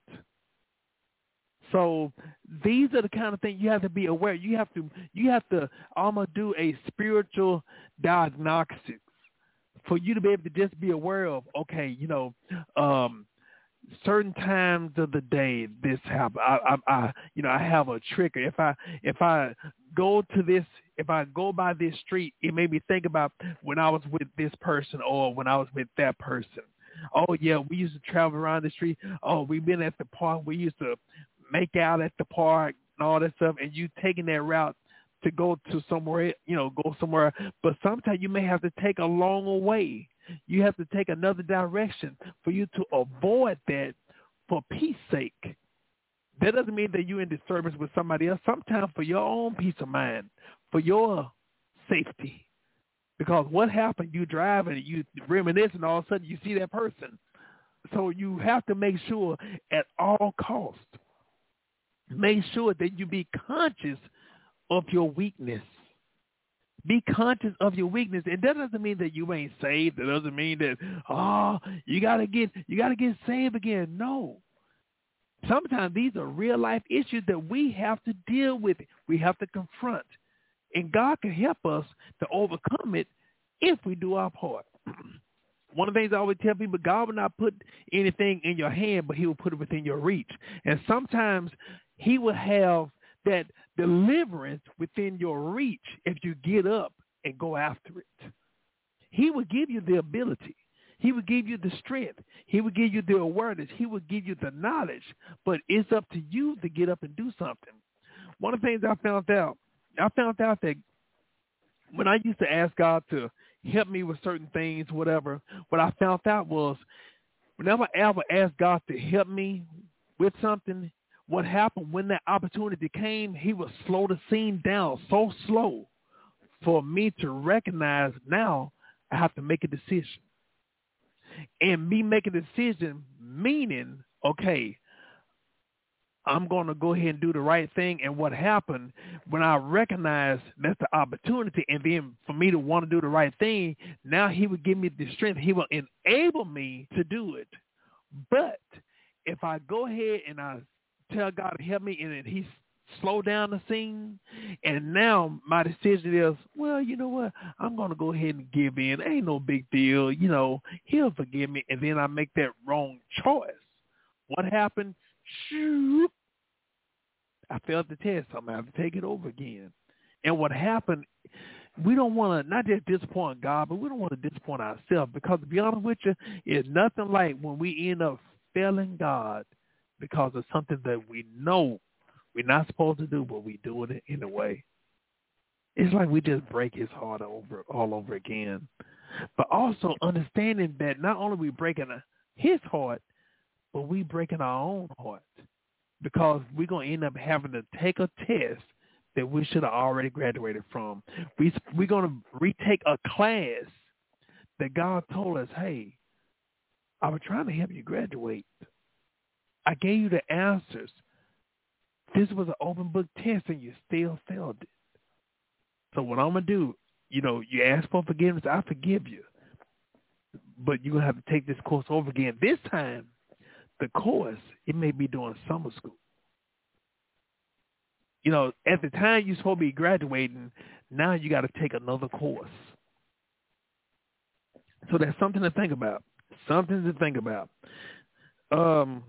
Speaker 2: So these are the kind of things you have to be aware. You have to you have to almost do a spiritual diagnostics for you to be able to just be aware of, okay, you know, um, certain times of the day this happens. I, I, I, you know, I have a trigger. If I if I go to this, if I go by this street, it made me think about when I was with this person or when I was with that person. Oh yeah, we used to travel around the street. Oh, we've been at the park. We used to make out at the park and all that stuff, and you taking that route to go to somewhere, you know, go somewhere. But sometimes you may have to take a longer way. You have to take another direction for you to avoid that for peace sake. That doesn't mean that you're in disturbance with somebody else. Sometimes for your own peace of mind, for your safety. Because what happened, you driving and you reminisce and all of a sudden you see that person. So you have to make sure at all costs, make sure that you be conscious of your weakness. Be conscious of your weakness. And that doesn't mean that you ain't saved. That doesn't mean that, oh, you gotta get you gotta get saved again. No. Sometimes these are real life issues that we have to deal with. We have to confront. And God can help us to overcome it if we do our part. One of the things I always tell people, God will not put anything in your hand, but he will put it within your reach. And sometimes he will have that deliverance within your reach if you get up and go after it. He will give you the ability. He will give you the strength. He will give you the awareness. He will give you the knowledge. But it's up to you to get up and do something. One of the things I found out, I found out that when I used to ask God to help me with certain things, whatever, what I found out was whenever I ever asked God to help me with something, what happened when that opportunity came, he would slow the scene down so slow for me to recognize now I have to make a decision. And me making a decision meaning, okay, I'm going to go ahead and do the right thing. And what happened when I recognized that's the opportunity, and then for me to want to do the right thing, now he would give me the strength. He will enable me to do it. But if I go ahead and I tell God to help me and then he slow down the scene, and now my decision is, well, you know what? I'm going to go ahead and give in. Ain't no big deal. You know, he'll forgive me. And then I make that wrong choice. What happened? Shoot. I failed the test. I'm going to have to take it over again. And what happened, we don't want to not just disappoint God, but we don't want to disappoint ourselves, because to be honest with you, it's nothing like when we end up failing God because of something that we know we're not supposed to do, but we do it anyway. It's like we just break his heart over all over again. But also understanding that not only we breaking his heart, but we breaking our own heart, because we're going to end up having to take a test that we should have already graduated from. We, we're going to retake a class that God told us, hey, I was trying to help you graduate. I gave you the answers. This was an open book test and you still failed it. So what I'm going to do, you know, you ask for forgiveness, I forgive you. But you're going to have to take this course over again. This time, the course, it may be during summer school. You know, at the time you're supposed to be graduating, now you got to take another course. So that's something to think about. Something to think about. Um,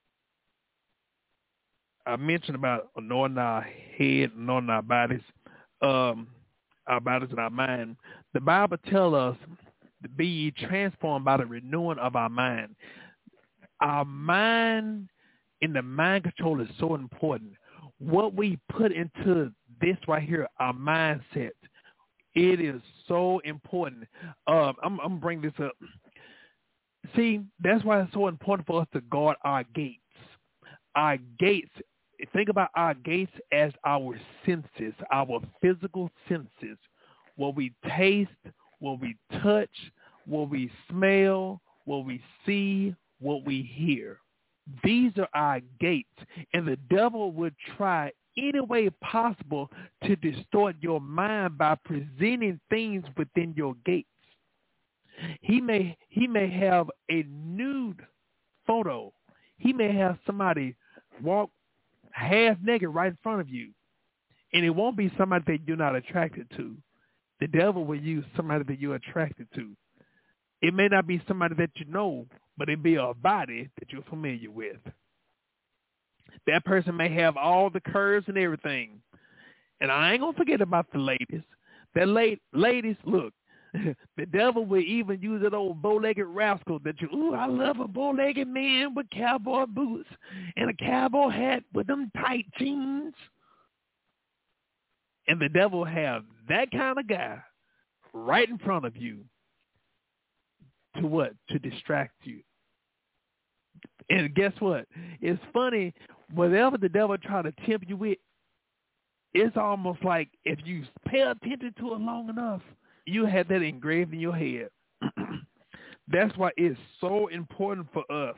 Speaker 2: I mentioned about anointing our head, anointing our bodies. um, our bodies and our mind. The Bible tells us to be transformed by the renewing of our mind. Our mind and the mind control is so important. What we put into this right here, our mindset, it is so important. Um, I'm, I'm going to bring this up. See, that's why it's so important for us to guard our gates. Our gates, think about our gates as our senses, our physical senses. What we taste, what we touch, what we smell, what we see, what we hear. These are our gates, and the devil would try any way possible to distort your mind by presenting things within your gates. He may he may have a nude photo. He may have somebody walk half naked right in front of you, and it won't be somebody that you're not attracted to. The devil will use somebody that you're attracted to. It may not be somebody that you know, but it be a body that you're familiar with. That person may have all the curves and everything. And I ain't going to forget about the ladies. That late, ladies, look, the devil will even use that old bow-legged rascal that you, ooh, I love a bow-legged man with cowboy boots and a cowboy hat with them tight jeans. And the devil have that kind of guy right in front of you to what? To distract you. And guess what? It's funny, whatever the devil try to tempt you with, it's almost like if you pay attention to it long enough, you have that engraved in your head. That's why it's so important for us.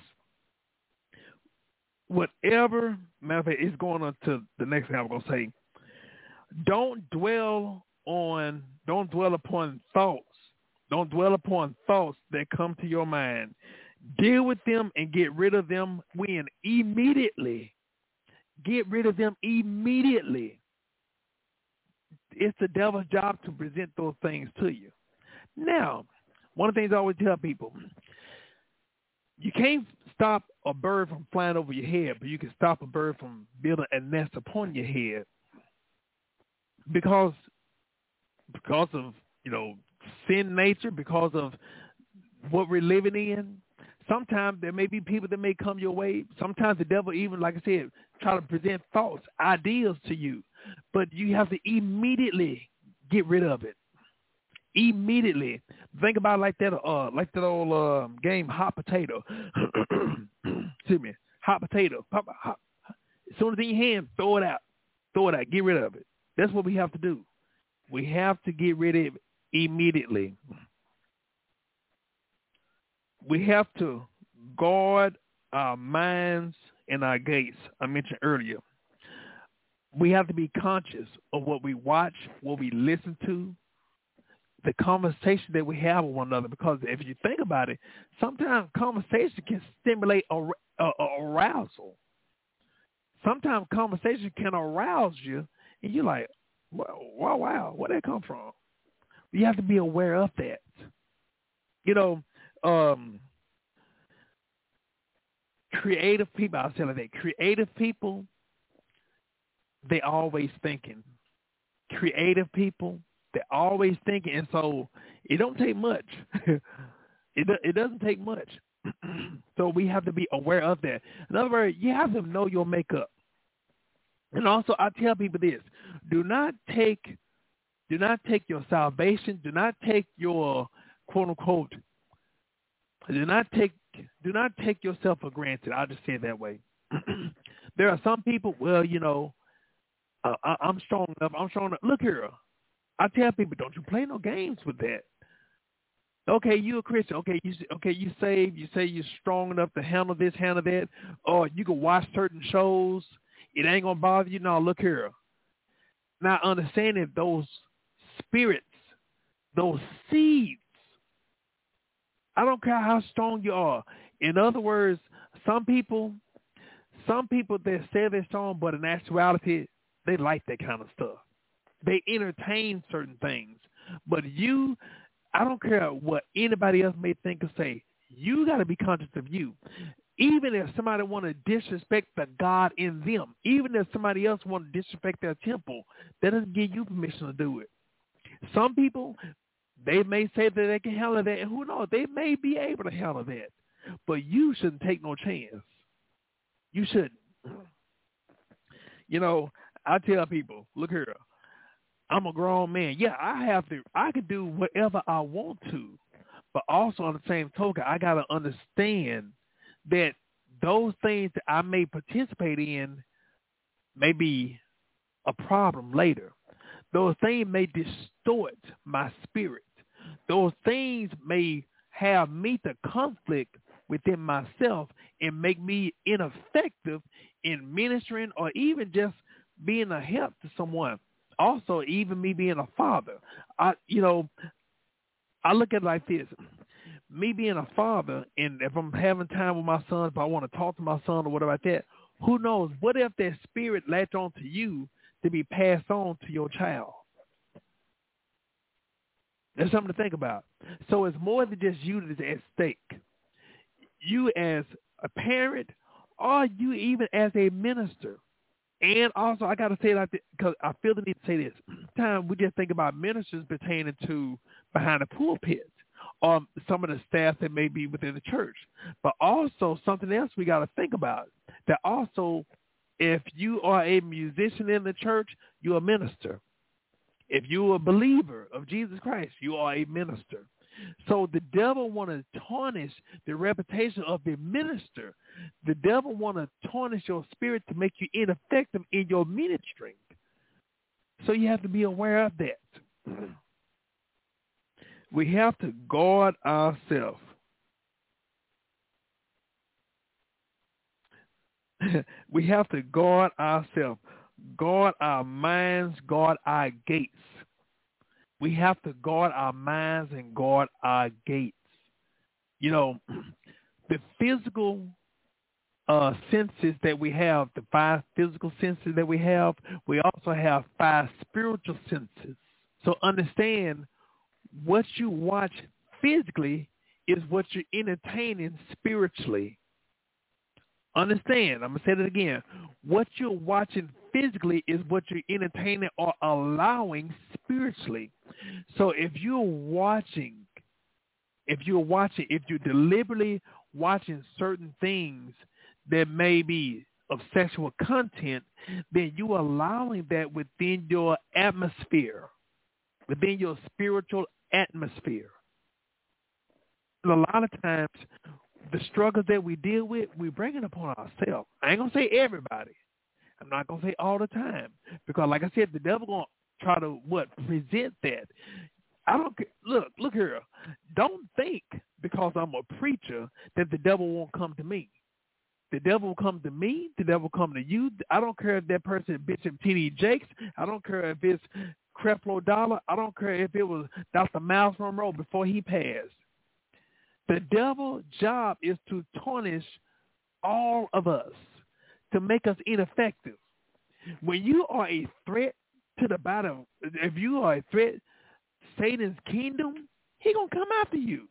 Speaker 2: Whatever, matter of fact, it's going on to the next thing I'm going to say. Don't dwell on, don't dwell upon thoughts. Don't dwell upon thoughts that come to your mind. Deal with them and get rid of them when? Immediately. Get rid of them immediately. It's the devil's job to present those things to you. Now, one of the things I always tell people, you can't stop a bird from flying over your head, but you can stop a bird from building a nest upon your head. Because, because of, you know, sin nature, because of what we're living in, sometimes there may be people that may come your way. Sometimes the devil even, like I said, try to present thoughts, ideas to you. But you have to immediately get rid of it. Immediately. Think about it like that, uh, like that old uh, game, Hot Potato. Excuse me. Hot Potato. Hot, hot. As soon as it's in your hand, throw it out. Throw it out. Get rid of it. That's what we have to do. We have to get rid of it immediately. We have to guard our minds and our gates, I mentioned earlier. We have to be conscious of what we watch, what we listen to, the conversation that we have with one another. Because if you think about it, sometimes conversation can stimulate a, a, a arousal. Sometimes conversation can arouse you, and you're like, wow, wow, where'd that come from? You have to be aware of that. You know, um, creative people, I'll say like that, creative people, they always thinking. Creative people, they're always thinking, and so it don't take much. it it doesn't take much. So we have to be aware of that. In other words, you have to know your makeup. And also, I tell people this: do not take, do not take your salvation, do not take your quote unquote, do not take, do not take yourself for granted. I'll just say it that way. There are some people, well, you know, uh, I, I'm strong enough. I'm strong enough. Look here, I tell people, don't you play no games with that. Okay, you a Christian. Okay, you okay, you saved. You say you're strong enough to handle this, handle that, or you can watch certain shows. It ain't gonna bother you. No, look here. Now, understanding those spirits, those seeds. I don't care how strong you are. In other words, some people, some people that say they're strong, but in actuality, they like that kind of stuff. They entertain certain things. But you, I don't care what anybody else may think or say. You got to be conscious of you. Even if somebody want to disrespect the God in them, even if somebody else want to disrespect their temple, that doesn't give you permission to do it. Some people, they may say that they can handle that, and who knows, they may be able to handle that. But you shouldn't take no chance. You shouldn't. You know, I tell people, look here, I'm a grown man. Yeah, I have to, I can do whatever I want to. But also on the same token, I got to understand that those things that I may participate in may be a problem later. Those things may distort my spirit. Those things may have me to conflict within myself and make me ineffective in ministering or even just being a help to someone. Also, even me being a father. I, you know, I look at it like this. Me being a father, and if I'm having time with my son, if I want to talk to my son or whatever like that, who knows? What if that spirit latch on to you to be passed on to your child? There's something to think about. So it's more than just you that's at stake. You as a parent, or you even as a minister. And also, I got to say it like this, because I feel the need to say this. Time we just think about ministers pertaining to behind the pulpit, or some of the staff that may be within the church. But also something else we got to think about, that also if you are a musician in the church, you're a minister. If you're a believer of Jesus Christ, you are a minister. So the devil want to tarnish the reputation of the minister. The devil want to tarnish your spirit to make you ineffective in your ministry. So you have to be aware of that. We have to guard ourselves. We have to guard ourselves. Guard our minds, guard our gates. We have to guard our minds and guard our gates. You know, the physical uh, senses that we have, the five physical senses that we have, we also have five spiritual senses. So understand, what you watch physically is what you're entertaining spiritually. Understand, I'm going to say that again. What you're watching physically is what you're entertaining or allowing spiritually. So if you're watching, if you're watching, if you're deliberately watching certain things that may be of sexual content, then you're allowing that within your atmosphere, within your spiritual atmosphere. And a lot of times, the struggles that we deal with, we bring it upon ourselves. I ain't going to say everybody. I'm not going to say all the time. Because like I said, the devil going to try to, what, present that. I don't, look, look here. Don't think because I'm a preacher that the devil won't come to me. The devil will come to me. The devil will come to you. I don't care if that person is Bishop T D Jakes. I don't care if it's Creflo Dollar. I don't care if it was Doctor Miles Monroe before he passed. The devil's job is to tarnish all of us, to make us ineffective. When you are a threat to the battle, if you are a threat to Satan's kingdom, he's going to come after you.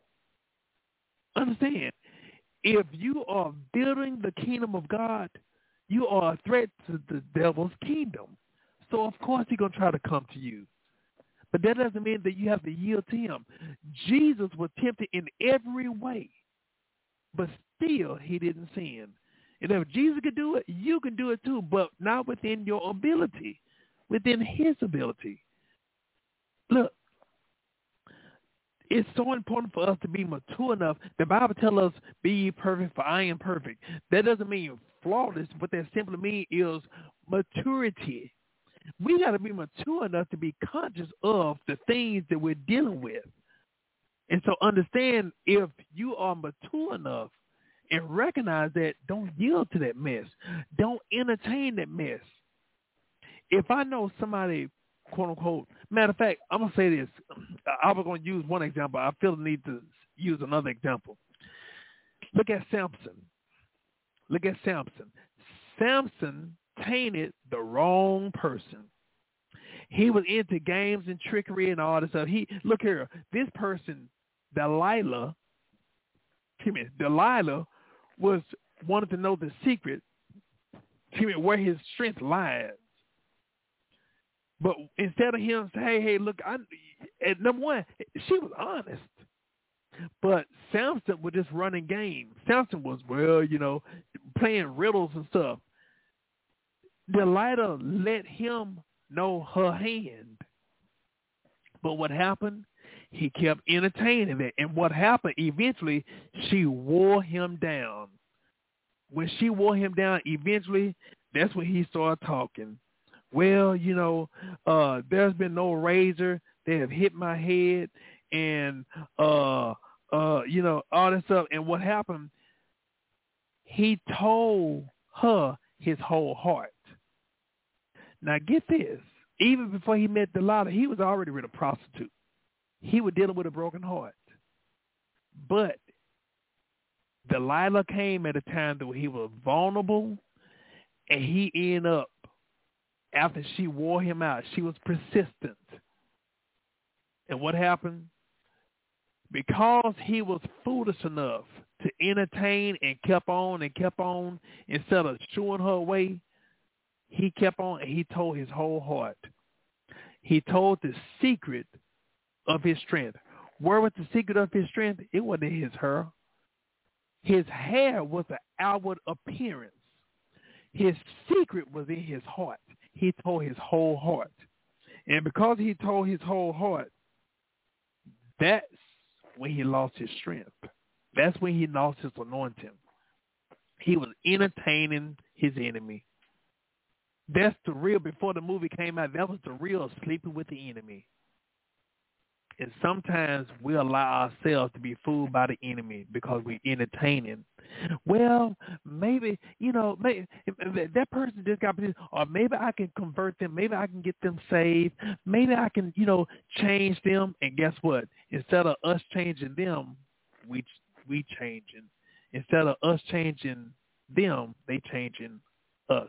Speaker 2: Understand? If you are building the kingdom of God, you are a threat to the devil's kingdom. So, of course, he's going to try to come to you. But that doesn't mean that you have to yield to him. Jesus was tempted in every way, but still he didn't sin. And if Jesus could do it, you can do it too, but not within your ability, within his ability. Look, it's so important for us to be mature enough. The Bible tells us, be ye perfect, for I am perfect. That doesn't mean flawless. What that simply means is maturity. We got to be mature enough to be conscious of the things that we're dealing with. And so understand, if you are mature enough and recognize that, don't yield to that mess. Don't entertain that mess. If I know somebody, quote unquote, matter of fact, I'm going to say this. I was going to use one example. I feel the need to use another example. Look at Samson. Look at Samson. Samson tainted the wrong person. He was into games and trickery and all this stuff. He look here, this person, Delilah, excuse me, Delilah was wanted to know the secret, where his strength lies. But instead of him saying, hey, hey, look, I, at number one, she was honest. But Samson was just running game. Samson was, well, you know, playing riddles and stuff. Delilah let him know her hand. But what happened? He kept entertaining it. And what happened, eventually, she wore him down. When she wore him down, eventually, that's when he started talking. Well, you know, uh, there's been no razor. They have hit my head and, uh, uh, you know, all that stuff. And what happened, he told her his whole heart. Now, get this. Even before he met Delilah, he was already with a prostitute. He was dealing with a broken heart. But Delilah came at a time that he was vulnerable, and he ended up, after she wore him out, she was persistent. And what happened? Because he was foolish enough to entertain and kept on and kept on instead of shooing her away, he kept on and he told his whole heart. He told the secret of his strength. Where was the secret of his strength? It wasn't his hair. His hair was the outward appearance. His secret was in his heart. He told his whole heart. And because he told his whole heart, that's when he lost his strength. That's when he lost his anointing. He was entertaining his enemy. That's the real, before the movie came out, that was the real sleeping with the enemy. And sometimes we allow ourselves to be fooled by the enemy because we're entertaining. Well, maybe, you know, maybe that person just got, or maybe I can convert them. Maybe I can get them saved. Maybe I can, you know, change them. And guess what? Instead of us changing them, we we changing. Instead of us changing them, they changing us.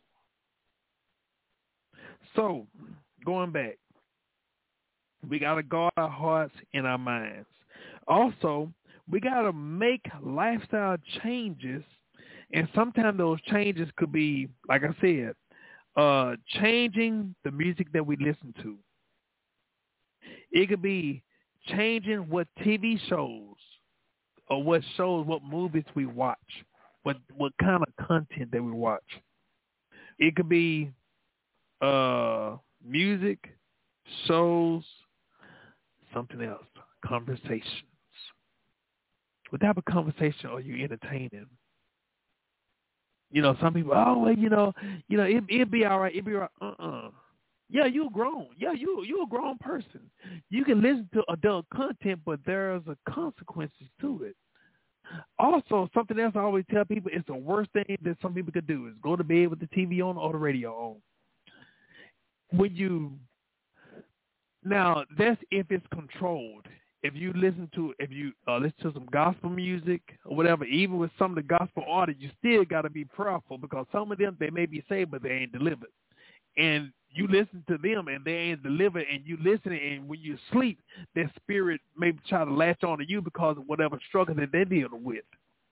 Speaker 2: So, going back, we got to guard our hearts and our minds. Also, we got to make lifestyle changes, and sometimes those changes could be, like I said, uh, changing the music that we listen to. It could be changing what T V shows or what shows, what movies we watch, what what kind of content that we watch. It could be uh, music, shows, something else, conversations. What type of conversation are you entertaining? You know, some people, oh, well, you know, you know, it, it'd be all right. It'd be all right. Uh-uh. Yeah, you're grown. Yeah, you, you're a grown person. You can listen to adult content, but there's a consequences to it. Also, something else I always tell people, it's the worst thing that some people could do is go to bed with the T V on or the radio on. When you, now, that's if it's controlled. If you listen to, if you uh, listen to some gospel music or whatever, even with some of the gospel artists, you still got to be prayerful because some of them, they may be saved, but they ain't delivered. And you listen to them and they ain't delivered, and you listen, and when you sleep, their spirit may try to latch on to you because of whatever struggle that they're dealing with.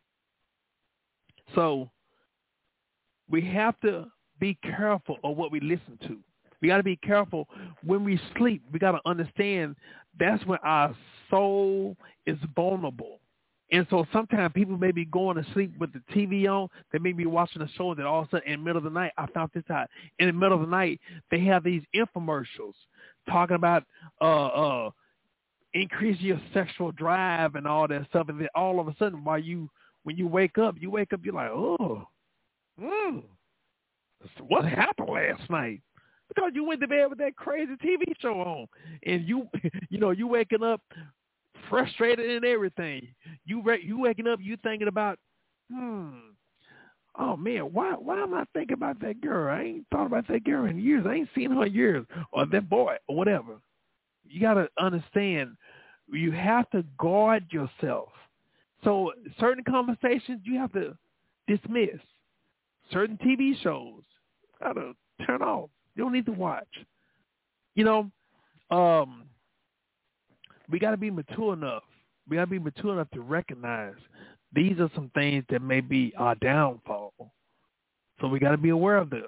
Speaker 2: So we have to be careful of what we listen to. We got to be careful when we sleep. We got to understand that's when our soul is vulnerable. And so sometimes people may be going to sleep with the T V on. They may be watching a show that all of a sudden in the middle of the night, I found this out. In the middle of the night, they have these infomercials talking about uh, uh, increase your sexual drive and all that stuff. And then all of a sudden, while you, when you wake up, you wake up, you're like, oh, mm, what happened last night? Because you went to bed with that crazy T V show on, and you, you know, you waking up frustrated and everything. You you waking up, you thinking about, hmm, oh man, why why am I thinking about that girl? I ain't thought about that girl in years. I ain't seen her in years, or that boy, or whatever. You got to understand, you have to guard yourself. So certain conversations you have to dismiss. Certain T V shows, got to turn off. You don't need to watch. You know, um, we got to be mature enough. We got to be mature enough to recognize These are some things that may be our downfall. So we got to be aware of them.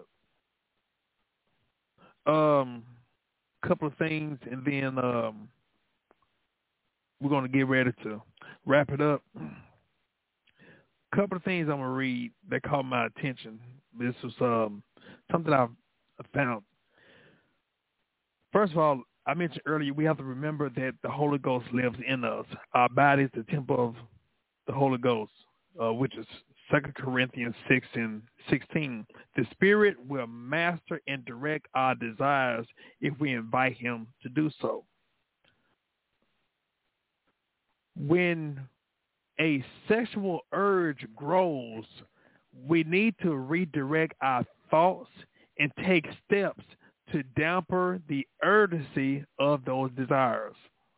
Speaker 2: Um, couple of things, and then um, we're going to get ready to wrap it up. Couple of things I'm going to read that caught my attention. This was um, something I've found. First of all, I mentioned earlier, we have to remember that the Holy Ghost lives in us. Our body is the temple of the Holy Ghost, uh, which is Second Corinthians six and sixteen. The Spirit will master and direct our desires if we invite him to do so. When a sexual urge grows, we need to redirect our thoughts and take steps to damper the urgency of those desires.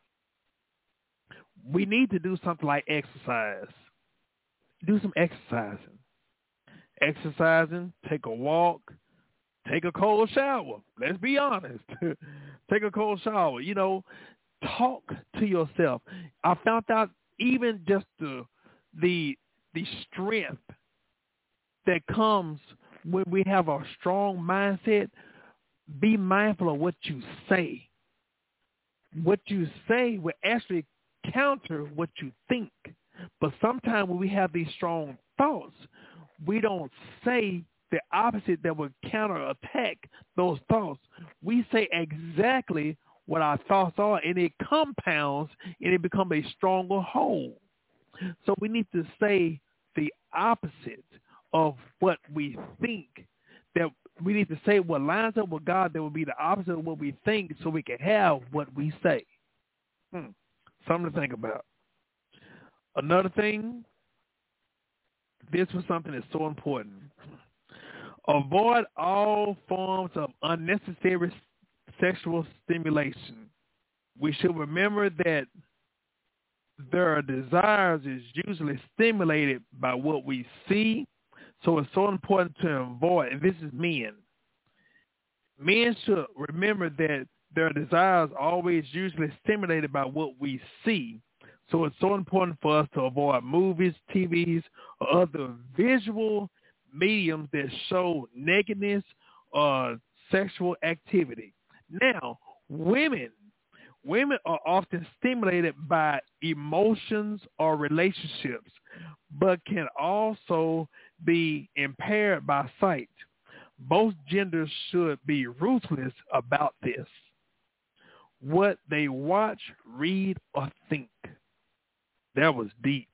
Speaker 2: We need to do something like exercise. Do some exercising. Exercising, take a walk, take a cold shower. Let's be honest. Take a cold shower. You know, talk to yourself. I found out even just the the the strength that comes when we have a strong mindset. Be mindful of what you say. What you say will actually counter what you think. But sometimes when we have these strong thoughts, we don't say the opposite that will counterattack those thoughts. We say exactly what our thoughts are, and it compounds, and it becomes a stronger whole. So we need to say the opposite of what we think. That we need to say what lines up with God that will be the opposite of what we think, so we can have what we say. Hmm. Something to think about. Another thing, this was something that's so important. Avoid all forms of unnecessary sexual stimulation. We should remember that their desires is usually stimulated by what we see, so it's so important to avoid, and this is men. Men should remember that their desires are always usually stimulated by what we see. So it's so important for us to avoid movies, T Vs, or other visual mediums that show nakedness or sexual activity. Now, women, women are often stimulated by emotions or relationships, but can also be impaired by sight. Both genders should be ruthless about this. What they watch, read, or think. That was deep.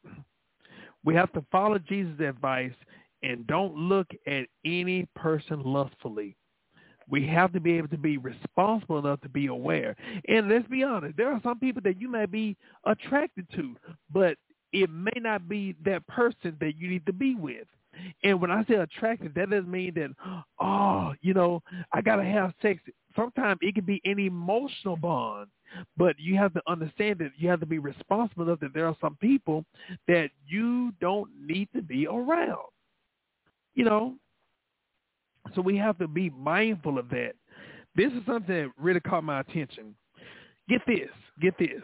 Speaker 2: We have to follow Jesus' advice and don't look at any person lustfully. We have to be able to be responsible enough to be aware. And let's be honest, there are some people that you may be attracted to, but it may not be that person that you need to be with. And when I say attracted, that doesn't mean that, oh, you know, I got to have sex. Sometimes it can be an emotional bond, but you have to understand that you have to be responsible enough that there are some people that you don't need to be around, you know. So we have to be mindful of that. This is something that really caught my attention. Get this, get this.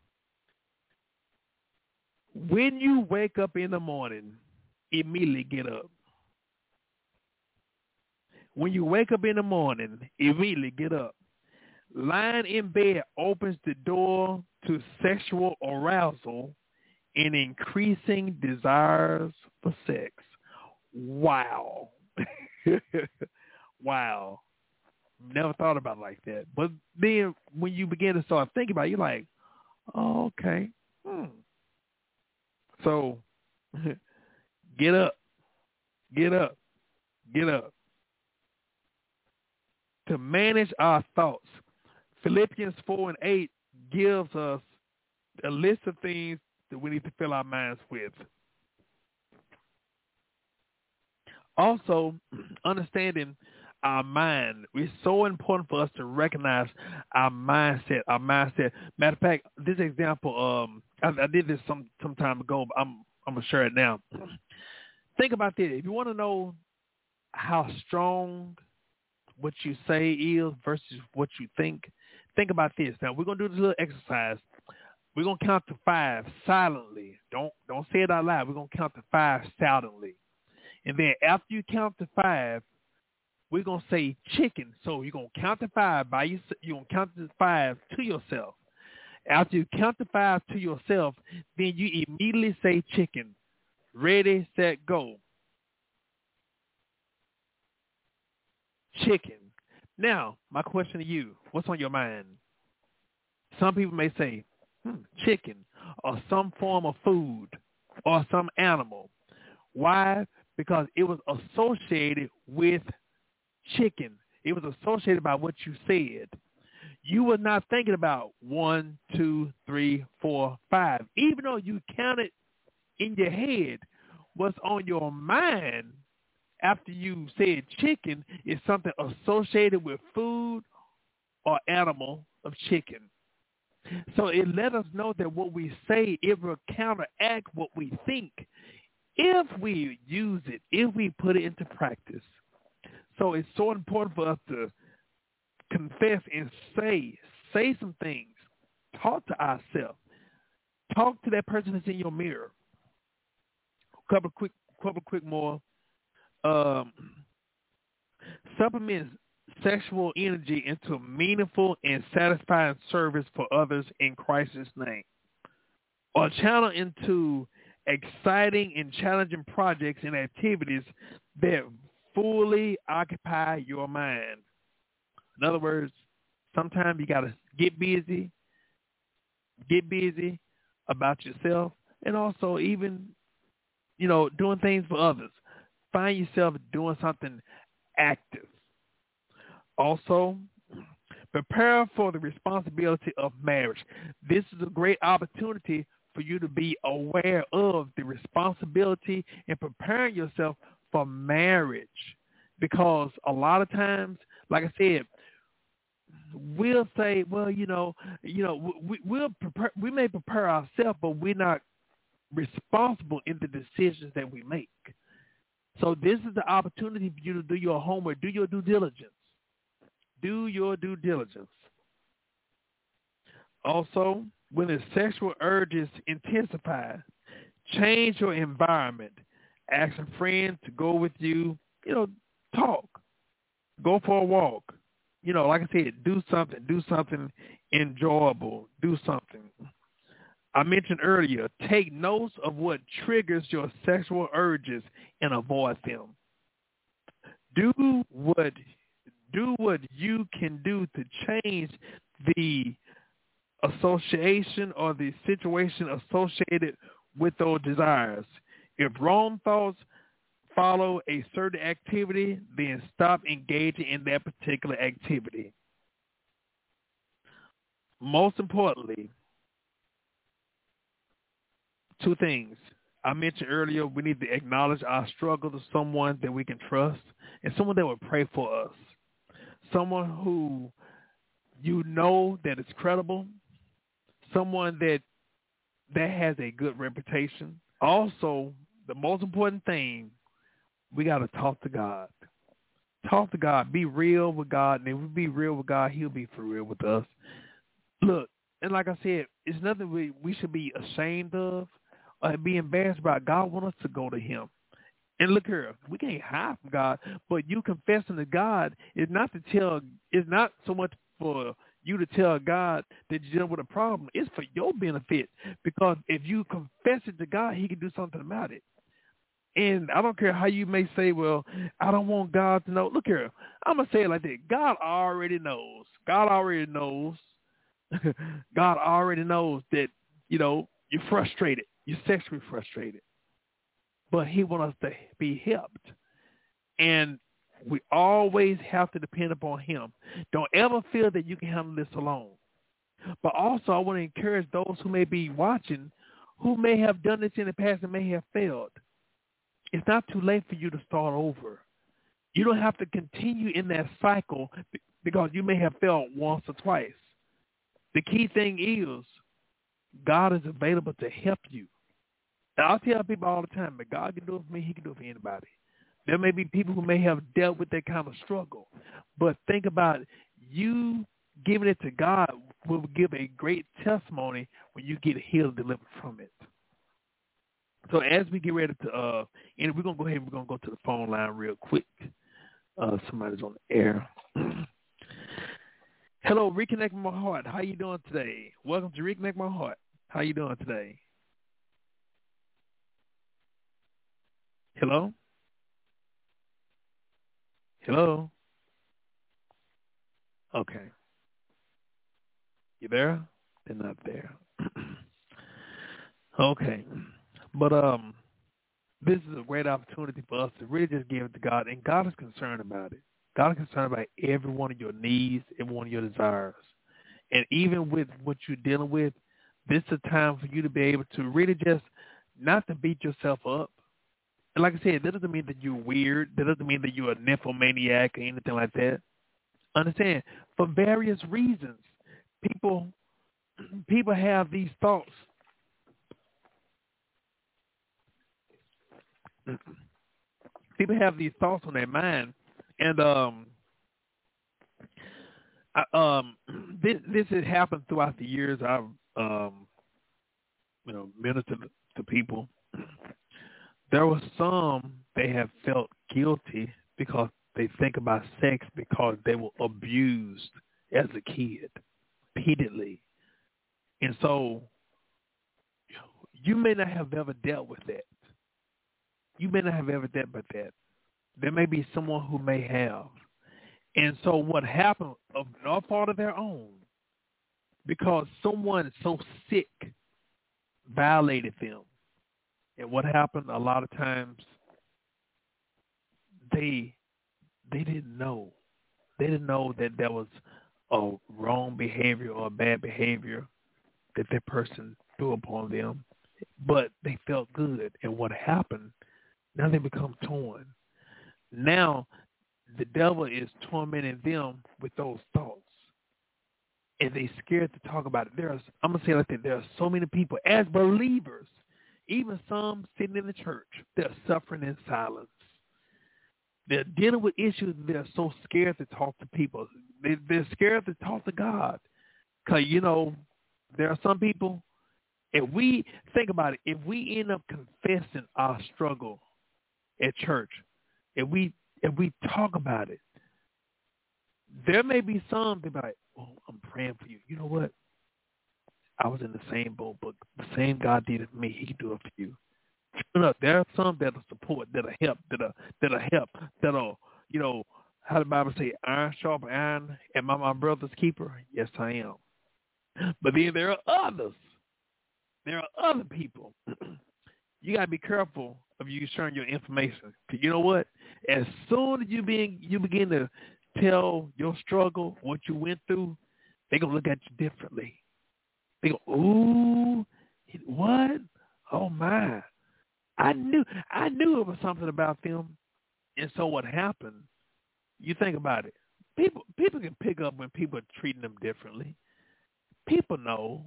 Speaker 2: When you wake up in the morning, immediately get up. When you wake up in the morning, immediately get up. Lying in bed opens the door to sexual arousal and increasing desires for sex. Wow. Wow. Never thought about it like that. But then when you begin to start thinking about it, you're like, oh, okay. Hmm. So get up. Get up. Get up. To manage our thoughts, Philippians four and eight gives us a list of things that we need to fill our minds with. Also, understanding our mind. It's so important for us to recognize our mindset, our mindset. Matter of fact, this example, um, I, I did this some, some time ago, but I'm, I'm going to share it now. Think about this. If you want to know how strong what you say is versus what you think, think about this. Now, we're going to do this little exercise. We're going to count to five silently. Don't don't say it out loud. We're going to count to five silently. And then after you count to five, we're going to say chicken. So you're going to count to five by your, you're going to count to five to yourself. After you count to five to yourself, then you immediately say chicken. Ready, set, go. Chicken. Now, my question to you, what's on your mind? Some people may say, hmm, chicken, or some form of food, or some animal. Why? Because it was associated with chicken. It was associated by what you said. You were not thinking about one, two, three, four, five. Even though you counted in your head, what's on your mind after you said chicken is something associated with food or animal of chicken. So it let us know that what we say, it will counteract what we think if we use it, if we put it into practice. So it's so important for us to confess and say, say some things. Talk to ourselves. Talk to that person that's in your mirror. A couple quick, couple quick more. Um, supplement sexual energy into meaningful and satisfying service for others in Christ's name, or channel into exciting and challenging projects and activities that fully occupy your mind. In other words, sometimes you got to get busy, get busy about yourself, and also even, you know, doing things for others. Find yourself doing something active. Also, prepare for the responsibility of marriage. This is a great opportunity for you to be aware of the responsibility and preparing yourself for marriage. Because a lot of times, like I said, we'll say, well, you know, you know, we, we'll prepare, we may prepare ourselves, but we're not responsible in the decisions that we make. So this is the opportunity for you to do your homework, do your due diligence. Do your due diligence. Also, when the sexual urges intensify, change your environment. Ask a friend to go with you. You know, talk. Go for a walk. You know, like I said, do something. Do something enjoyable. Do something. I mentioned earlier, take notes of what triggers your sexual urges and avoid them. Do what do what you can do to change the association or the situation associated with those desires. If wrong thoughts follow a certain activity, then stop engaging in that particular activity. Most importantly, two things. I mentioned earlier, we need to acknowledge our struggle to someone that we can trust and someone that will pray for us. Someone who you know that is credible, someone that that has a good reputation. Also, the most important thing, we got to talk to God. Talk to God. Be real with God. And if we be real with God, he'll be for real with us. Look, and like I said, it's nothing we, we should be ashamed of or be embarrassed about. God wants us to go to him. And look here, we can't hide from God, but you confessing to God is not to tell, is not so much for you to tell God that you're dealing with a problem. It's for your benefit, because if you confess it to God, he can do something about it. And I don't care how you may say, well, I don't want God to know. Look here, I'm going to say it like this. God already knows. God already knows. God already knows that, you know, you're frustrated. You're sexually frustrated. But he wants us to be helped. And we always have to depend upon him. Don't ever feel that you can handle this alone. But also, I want to encourage those who may be watching, who may have done this in the past and may have failed. It's not too late for you to start over. You don't have to continue in that cycle because you may have failed once or twice. The key thing is God is available to help you. And I'll tell people all the time, but God can do it for me, he can do it for anybody. There may be people who may have dealt with that kind of struggle. But think about you giving it to God will give a great testimony when you get healed, delivered from it. So as we get ready to, uh, and we're gonna go ahead and we're gonna go to the phone line real quick. Uh, somebody's on the air. Hello, Reconnect My Heart. How you doing today? Welcome to Reconnect My Heart. How you doing today? Hello? Hello? Okay. You there? They're not there. Okay. But um, this is a great opportunity for us to really just give it to God, and God is concerned about it. God is concerned about every one of your needs, every one of your desires. And even with what you're dealing with, this is a time for you to be able to really just not to beat yourself up. And like I said, that doesn't mean that you're weird. That doesn't mean that you're a nymphomaniac or anything like that. Understand, for various reasons, people people have these thoughts. People have these thoughts on their mind, and um, I, um, this this has happened throughout the years. I've um, you know, ministered to people. There were some they have felt guilty because they think about sex because they were abused as a kid repeatedly, and so you may not have ever dealt with that. You may not have ever dealt with that. There may be someone who may have. And so what happened of no fault of their own, because someone so sick violated them. And what happened a lot of times, they they didn't know. They didn't know that there was a wrong behavior or a bad behavior that that person threw upon them. But they felt good. And what happened, now they become torn. Now the devil is tormenting them with those thoughts. And they scared to talk about it. There's, I'm going to say it like that. There are so many people, as believers, even some sitting in the church, they're suffering in silence. They're dealing with issues. They're so scared to talk to people. They, they're scared to talk to God. Because, you know, there are some people, if we, think about it, if we end up confessing our struggle at church, if we if we talk about it, there may be some that be like, oh, I'm praying for you. You know what? I was in the same boat, but the same God did it for me, he can do it for you. You know, there are some that'll support, that'll help, that'll, that'll help, that'll, you know, how the Bible say, iron sharp iron, am I my brother's keeper? Yes, I am. But then there are others. There are other people. You got to be careful of you sharing your information. You know what? As soon as you, being, you begin to tell your struggle, what you went through, they're going to look at you differently. They go, ooh, what? Oh, my. I knew I knew it was something about them. And so what happened, you think about it. People people can pick up when people are treating them differently. People know.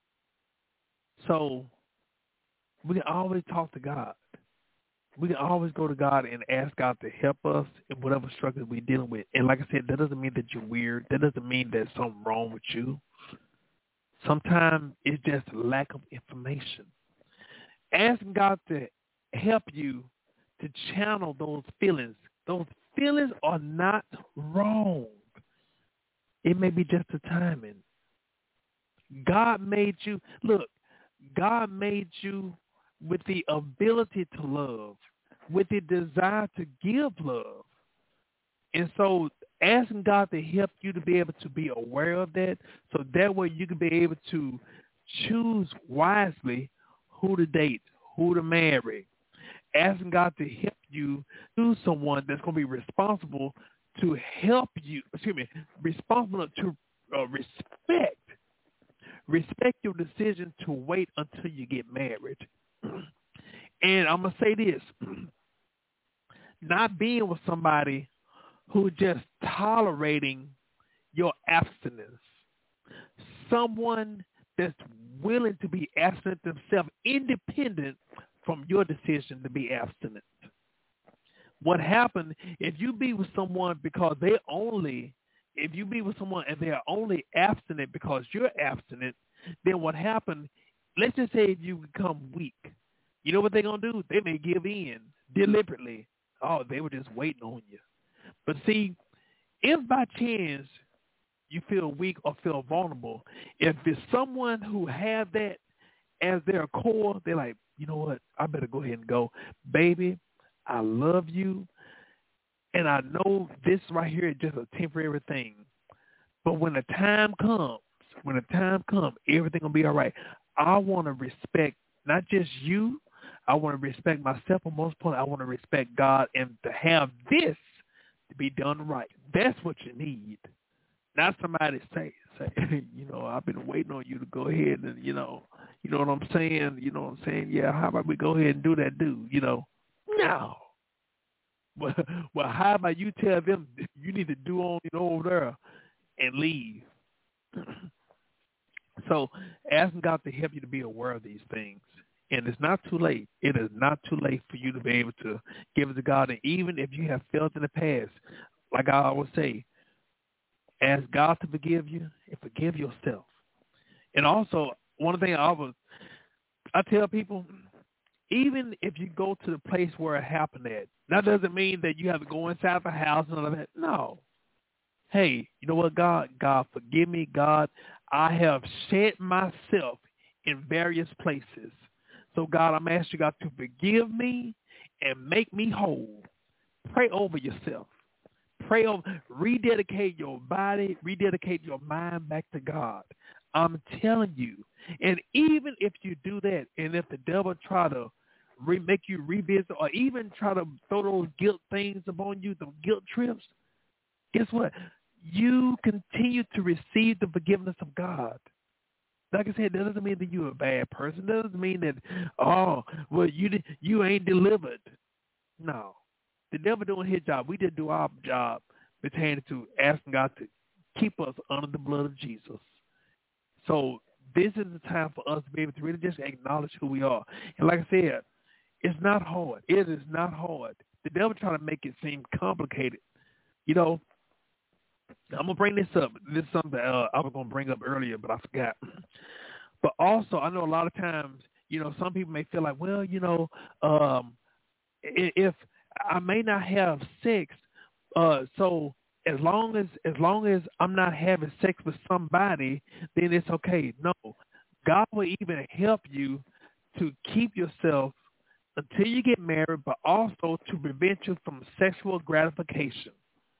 Speaker 2: So we can always talk to God. We can always go to God and ask God to help us in whatever struggle we're dealing with. And like I said, that doesn't mean that you're weird. That doesn't mean there's something wrong with you. Sometimes it's just lack of information. Asking God to help you to channel those feelings. Those feelings are not wrong. It may be just the timing. God made you, look, God made you with the ability to love, with the desire to give love. And so asking God to help you to be able to be aware of that, so that way you can be able to choose wisely who to date, who to marry. Asking God to help you do someone that's going to be responsible to help you, excuse me, responsible to uh, respect, respect your decision to wait until you get married. And I'm going to say this, not being with somebody who just tolerating your abstinence, someone that's willing to be abstinent themselves, independent from your decision to be abstinent. What happened if you be with someone because they only if you be with someone and they are only abstinent because you're abstinent, then what happened, let's just say if you become weak, you know what they're going to do? They may give in deliberately. Oh, they were just waiting on you. But see, if by chance you feel weak or feel vulnerable, if it's someone who have that as their core, they're like, you know what, I better go ahead and go. Baby, I love you, and I know this right here is just a temporary thing. But when the time comes, when the time comes, everything will be all right. I want to respect not just you. I want to respect myself, but most important, I want to respect God and to have this to be done right. That's what you need. Not somebody say, say, you know, I've been waiting on you to go ahead and, you know, you know what I'm saying? You know what I'm saying? Yeah, how about we go ahead and do that, dude? You know, no. Well, well, how about you tell them you need to do on, you know, over there and leave? So asking God to help you to be aware of these things. And it's not too late. It is not too late for you to be able to give it to God. And even if you have failed in the past, like I always say, ask God to forgive you and forgive yourself. And also, one thing I always, I tell people, even if you go to the place where it happened at, that doesn't mean that you have to go inside the house and all of that. No. Hey, you know what, God? God, forgive me, God. I have shed myself in various places. So, God, I'm asking you, God, to forgive me and make me whole. Pray over yourself. Pray over, rededicate your body, rededicate your mind back to God. I'm telling you. And even if you do that, and if the devil try to re- make you revisit or even try to throw those guilt things upon you, the guilt trips, guess what? You continue to receive the forgiveness of God. Like I said, that doesn't mean that you're a bad person. That doesn't mean that, oh, well, you you ain't delivered. No. The devil doing his job. We did do our job pertaining to asking God to keep us under the blood of Jesus. So this is the time for us to be able to really just acknowledge who we are. And like I said, it's not hard. It is not hard. The devil trying to make it seem complicated. You know, I'm going to bring this up. This is something that, uh, I was going to bring up earlier, but I forgot. But also, I know a lot of times, you know, some people may feel like, well, you know, um, if I may not have sex, uh, so as long as as long as I'm not having sex with somebody, then it's okay. No, God will even help you to keep yourself until you get married, but also to prevent you from sexual gratification.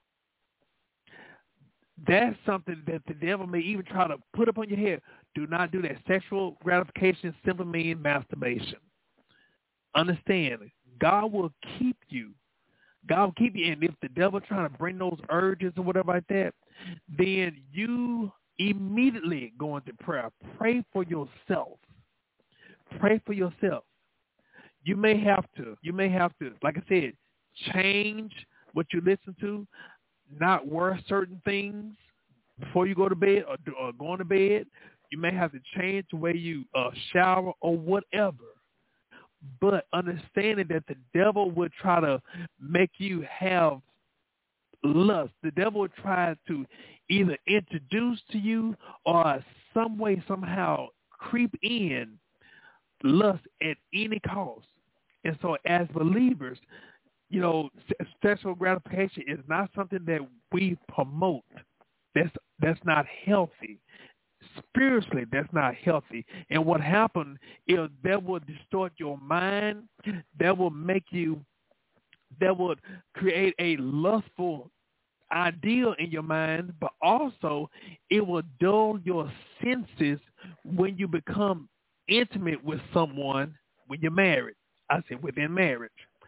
Speaker 2: That's something that the devil may even try to put up on your head. Do not do that. Sexual gratification simply means masturbation. Understand, God will keep you. God will keep you. And if the devil trying to bring those urges or whatever like that, then you immediately go into prayer. Pray for yourself. Pray for yourself. You may have to, you may have to, like I said, change what you listen to, not wear certain things before you go to bed or, or going to bed. You may have to change the way you uh, shower or whatever. But understanding that the devil would try to make you have lust. The devil would try to either introduce to you or some way, somehow creep in lust at any cost. And so as believers, you know, sexual gratification is not something that we promote. That's that's not healthy. Spiritually, that's not healthy. And what happened is that will distort your mind. That will make you, that would create a lustful ideal in your mind, but also it will dull your senses when you become intimate with someone when you're married. I said within marriage.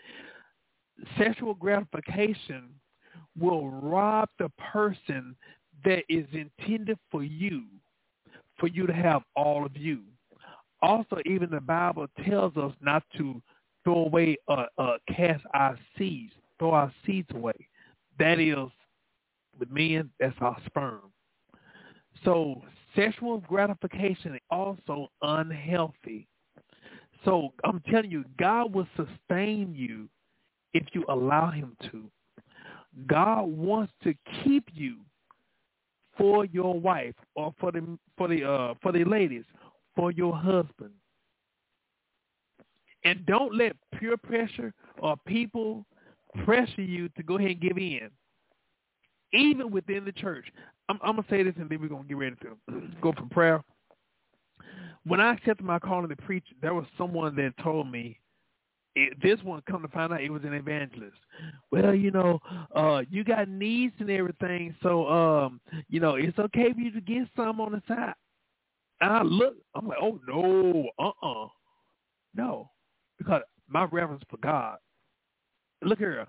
Speaker 2: Sexual gratification will rob the person that is intended for you, for you to have all of you. Also, even the Bible tells us not to throw away, uh, uh, cast our seeds, throw our seeds away. That is, with men, that's our sperm. So sexual gratification is also unhealthy. So I'm telling you, God will sustain you if you allow him to. God wants to keep you for your wife or for the for the uh, for the ladies, for your husband. And don't let peer pressure or people pressure you to go ahead and give in, even within the church. I'm, I'm going to say this, and then we're going to get ready to go for prayer. When I accepted my calling to preach, there was someone that told me, it, this one, come to find out, it was an evangelist. Well, you know, uh, you got needs and everything, so, um, you know, it's okay for you to get some on the side. And I look, I'm like, oh, no, uh-uh, no. Because my reverence for God. Look here.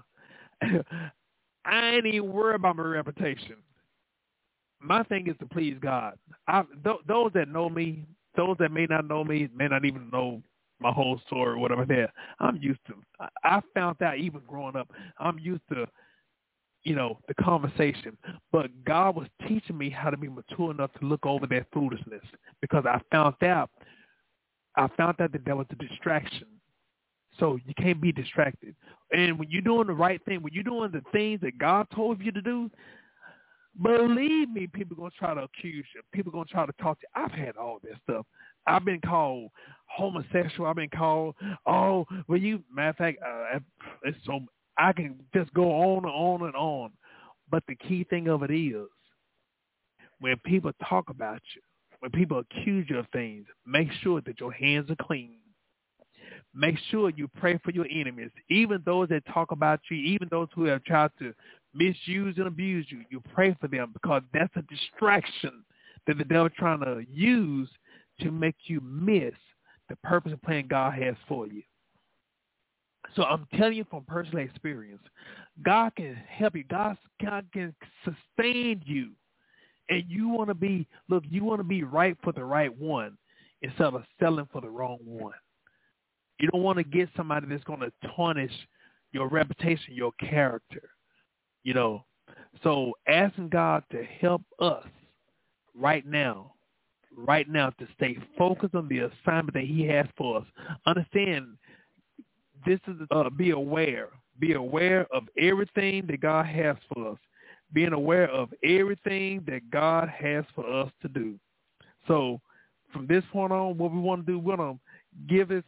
Speaker 2: I ain't even worried about my reputation. My thing is to please God. I, th- those that know me, those that may not know me, may not even know my whole story or whatever there, I'm used to. I, I found out even growing up, I'm used to, you know, the conversation. But God was teaching me how to be mature enough to look over that foolishness, because I found out, I found out that there was a distraction. So you can't be distracted. And when you're doing the right thing, when you're doing the things that God told you to do, believe me, people are going to try to accuse you. People are going to try to talk to you. I've had all this stuff. I've been called homosexual. I've been called, oh, well, you, matter of fact, uh, it's so, I can just go on and on and on. But the key thing of it is, when people talk about you, when people accuse you of things, make sure that your hands are clean. Make sure you pray for your enemies, even those that talk about you, even those who have tried to misuse and abuse you. You pray for them, because that's a distraction that the devil's trying to use to make you miss the purpose and plan God has for you. So I'm telling you from personal experience, God can help you. God, God can sustain you. And you want to be, look, you want to be right for the right one instead of selling for the wrong one. You don't want to get somebody that's going to tarnish your reputation, your character, you know. So asking God to help us right now, right now, to stay focused on the assignment that he has for us. Understand, this is, uh, be aware. Be aware of everything that God has for us. Being aware of everything that God has for us to do. So from this point on, what we want to do, we're going to give us,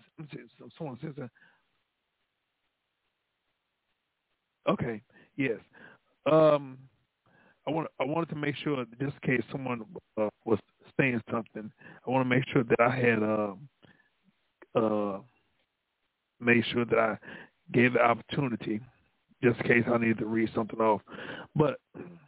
Speaker 2: okay, yes. Um, I want I wanted to make sure, just in case someone uh, was saying something, I want to make sure that I had um, uh, made sure that I gave the opportunity, just in case I needed to read something off. But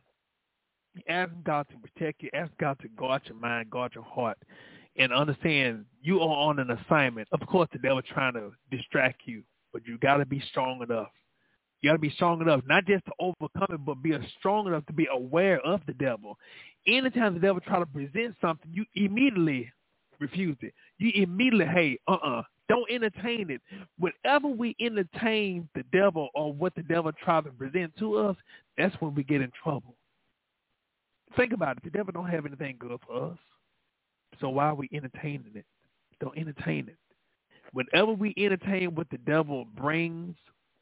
Speaker 2: ask God to protect you. Ask God to guard your mind, guard your heart. And understand you are on an assignment. Of course, the devil's trying to distract you, but you got to be strong enough. You got to be strong enough, not just to overcome it, but be strong enough to be aware of the devil. Anytime the devil try to present something, you immediately refuse it. You immediately, hey, uh-uh, don't entertain it. Whenever we entertain the devil or what the devil tries to present to us, that's when we get in trouble. Think about it. The devil don't have anything good for us. So why are we entertaining it? Don't entertain it. Whenever we entertain what the devil brings,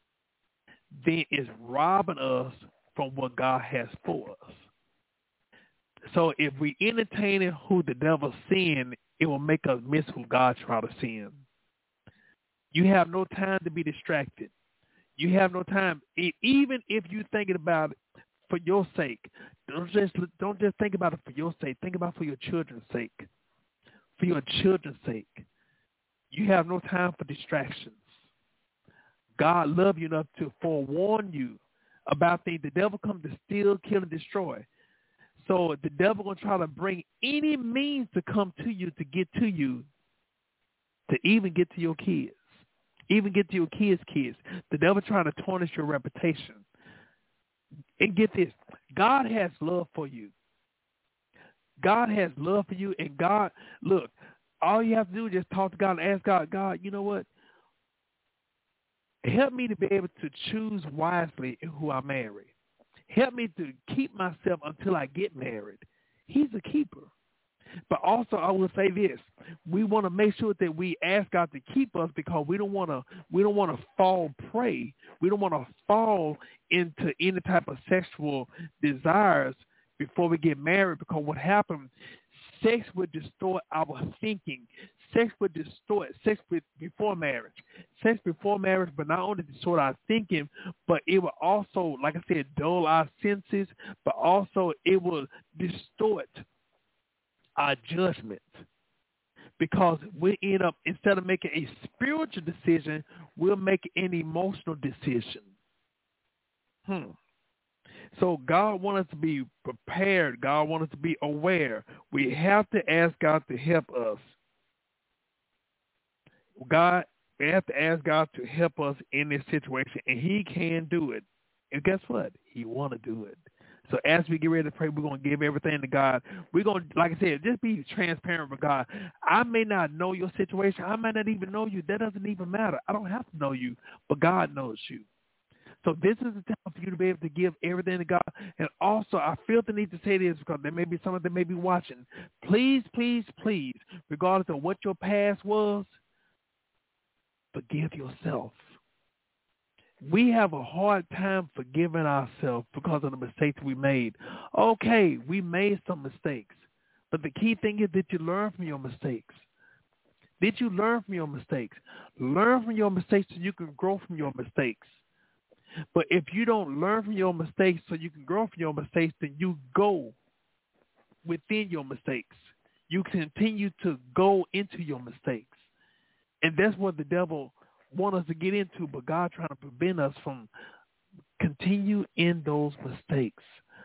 Speaker 2: then it's robbing us from what God has for us. So if we entertain who the devil's seeing, it will make us miss who God trying to send. You have no time to be distracted. You have no time. Even if you're thinking about it for your sake, don't just, don't just think about it for your sake. Think about it for your children's sake. For your children's sake. You have no time for distractions. God loves you enough to forewarn you about things. The devil comes to steal, kill, and destroy. So the devil going to try to bring any means to come to you, to get to you, to even get to your kids, even get to your kids' kids. The devil trying to tarnish your reputation. And get this, God has love for you. God has love for you, and God, look, all you have to do is just talk to God and ask God, God, you know what? Help me to be able to choose wisely who I marry. Help me to keep myself until I get married. He's a keeper. But also, I will say this: we want to make sure that we ask God to keep us, because we don't want to. We don't want to fall prey. We don't want to fall into any type of sexual desires before we get married, because what happened, sex would distort our thinking. Sex would distort, sex with, before marriage. Sex before marriage, but not only distort our thinking, but it will also, like I said, dull our senses, but also it will distort our judgment. Because we end up, instead of making a spiritual decision, we'll make an emotional decision. Hmm. So God wants us to be prepared. God wants us to be aware. We have to ask God to help us. God, we have to ask God to help us in this situation, and he can do it. And guess what? He want to do it. So as we get ready to pray, we're going to give everything to God. We're going to, like I said, just be transparent with God. I may not know your situation. I might not even know you. That doesn't even matter. I don't have to know you, but God knows you. So this is the time for you to be able to give everything to God. And also, I feel the need to say this because there may be someone that may be watching. Please, please, please, regardless of what your past was, forgive yourself. We have a hard time forgiving ourselves because of the mistakes we made. Okay, we made some mistakes. But the key thing is that you learn from your mistakes. Did you learn from your mistakes? Learn from your mistakes so you can grow from your mistakes. But if you don't learn from your mistakes so you can grow from your mistakes, then you go within your mistakes. You continue to go into your mistakes. And that's what the devil wants us to get into, but God trying to prevent us from continue in those mistakes.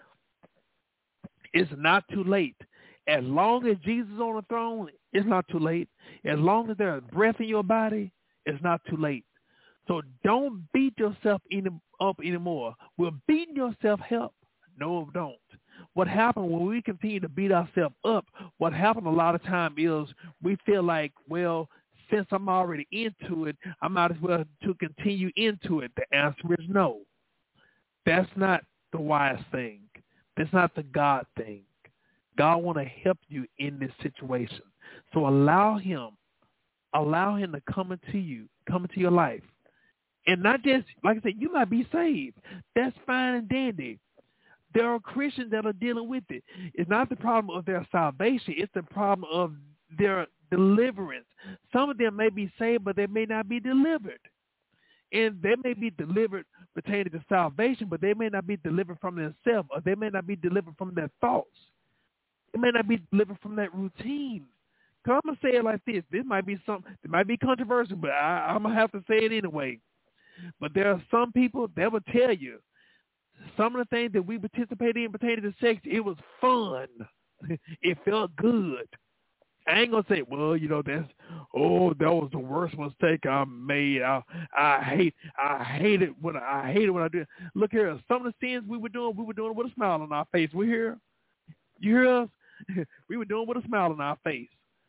Speaker 2: It's not too late. As long as Jesus is on the throne, it's not too late. As long as there's breath in your body, it's not too late. So don't beat yourself any, up anymore. Will beating yourself help? No, don't. What happened when we continue to beat ourselves up, what happened a lot of time is we feel like, well, since I'm already into it, I might as well to continue into it. The answer is no. That's not the wise thing. That's not the God thing. God want to help you in this situation. So allow him, allow him to come into you, come into your life. And not just, like I said, you might be saved. That's fine and dandy. There are Christians that are dealing with it. It's not the problem of their salvation. It's the problem of their deliverance. Some of them may be saved, but they may not be delivered. And they may be delivered pertaining to salvation, but they may not be delivered from themselves, or they may not be delivered from their thoughts. They may not be delivered from that routine. So I'm going to say it like this. This might be something, it might be controversial, but I, I'm going to have to say it anyway. But there are some people that will tell you some of the things that we participated in pertaining to sex, it was fun. It felt good. I ain't gonna say, well, you know, that's oh, that was the worst mistake I made. I I hate I hate it when I, I hate it when I do it. Look here, some of the sins we were doing, we were doing with a smile on our face. We hear, you hear us? We were doing with a smile on our face.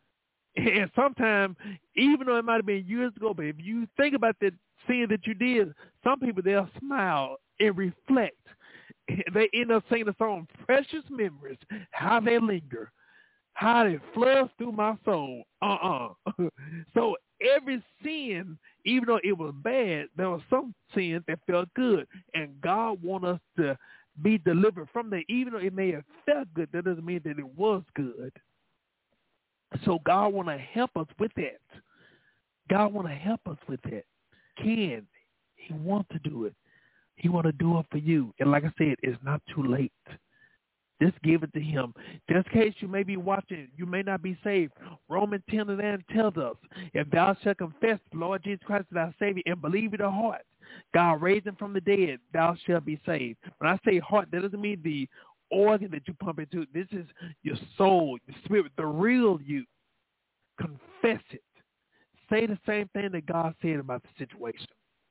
Speaker 2: And sometimes, even though it might have been years ago, but if you think about that sin that you did, some people they'll smile and reflect. They end up singing the song "Precious Memories," how they linger. How it floods through my soul. Uh-uh. So every sin, even though it was bad, there were some sins that felt good. And God wants us to be delivered from that. Even though it may have felt good, that doesn't mean that it was good. So God want to help us with that. God want to help us with that. Can. He wants to do it. He want to do it for you. And like I said, it's not too late. Just give it to him. Just in case you may be watching, you may not be saved. Romans ten and nine tells us, if thou shalt confess the Lord Jesus Christ as thy Savior and believe in the heart, God raised him from the dead, thou shalt be saved. When I say heart, that doesn't mean the organ that you pump into. This is your soul, your spirit, the real you. Confess it. Say the same thing that God said about the situation.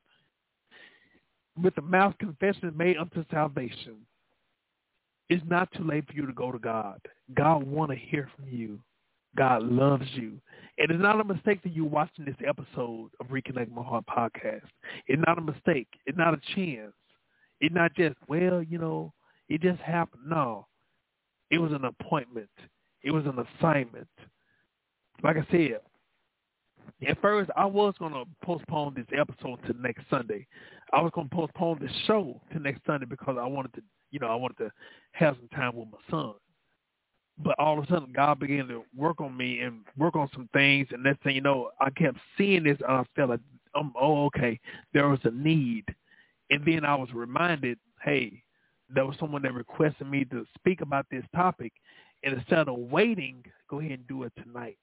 Speaker 2: With the mouth, confession is made unto salvation. It's not too late for you to go to God. God want to hear from you. God loves you. And it's not a mistake that you're watching this episode of Reconnect My Heart podcast. It's not a mistake. It's not a chance. It's not just, well, you know, it just happened. No. It was an appointment. It was an assignment. Like I said, at first I was going to postpone this episode to next Sunday. I was going to postpone the show to next Sunday because I wanted to, you know, I wanted to have some time with my son. But all of a sudden, God began to work on me and work on some things. And next thing you know, I kept seeing this, and I felt like, um, oh, okay, there was a need. And then I was reminded, hey, there was someone that requested me to speak about this topic. And instead of waiting, go ahead and do it tonight.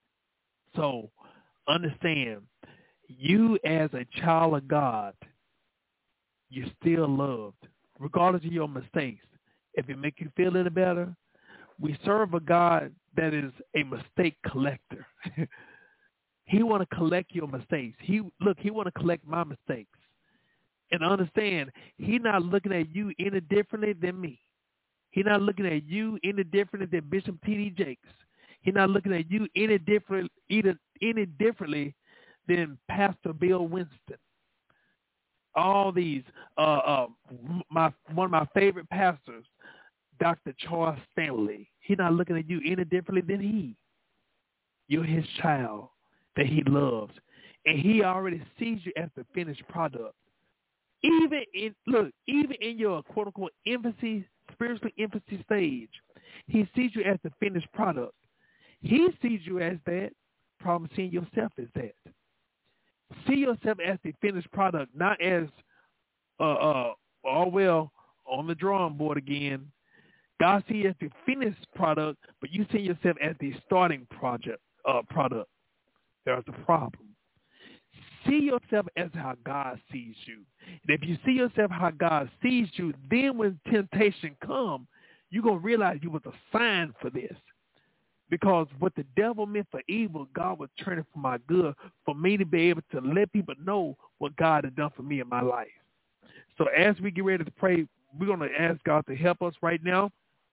Speaker 2: So understand, you as a child of God, you're still loved, regardless of your mistakes. If it make you feel any better, we serve a God that is a mistake collector. He want to collect your mistakes. He look, he want to collect my mistakes. And understand, he not looking at you any differently than me. He not looking at you any differently than Bishop T D Jakes. He not looking at you any different, either any differently than Pastor Bill Winston. All these, uh, uh, my one of my favorite pastors, Doctor Charles Stanley. He not looking at you any differently than he. You're his child that he loves, and he already sees you as the finished product. Even in look, even in your quote unquote infancy, spiritually infancy stage, he sees you as the finished product. He sees you as that. Problem seeing yourself as that. See yourself as the finished product, not as uh uh oh well on the drawing board again. God sees you as the finished product, but you see yourself as the starting project uh product. There's the problem. See yourself as how God sees you. And if you see yourself how God sees you, then when temptation comes, you're going to realize you was assigned for this. Because what the devil meant for evil, God would turn it for my good, for me to be able to let people know what God has done for me in my life. So as we get ready to pray, we're going to ask God to help us right now.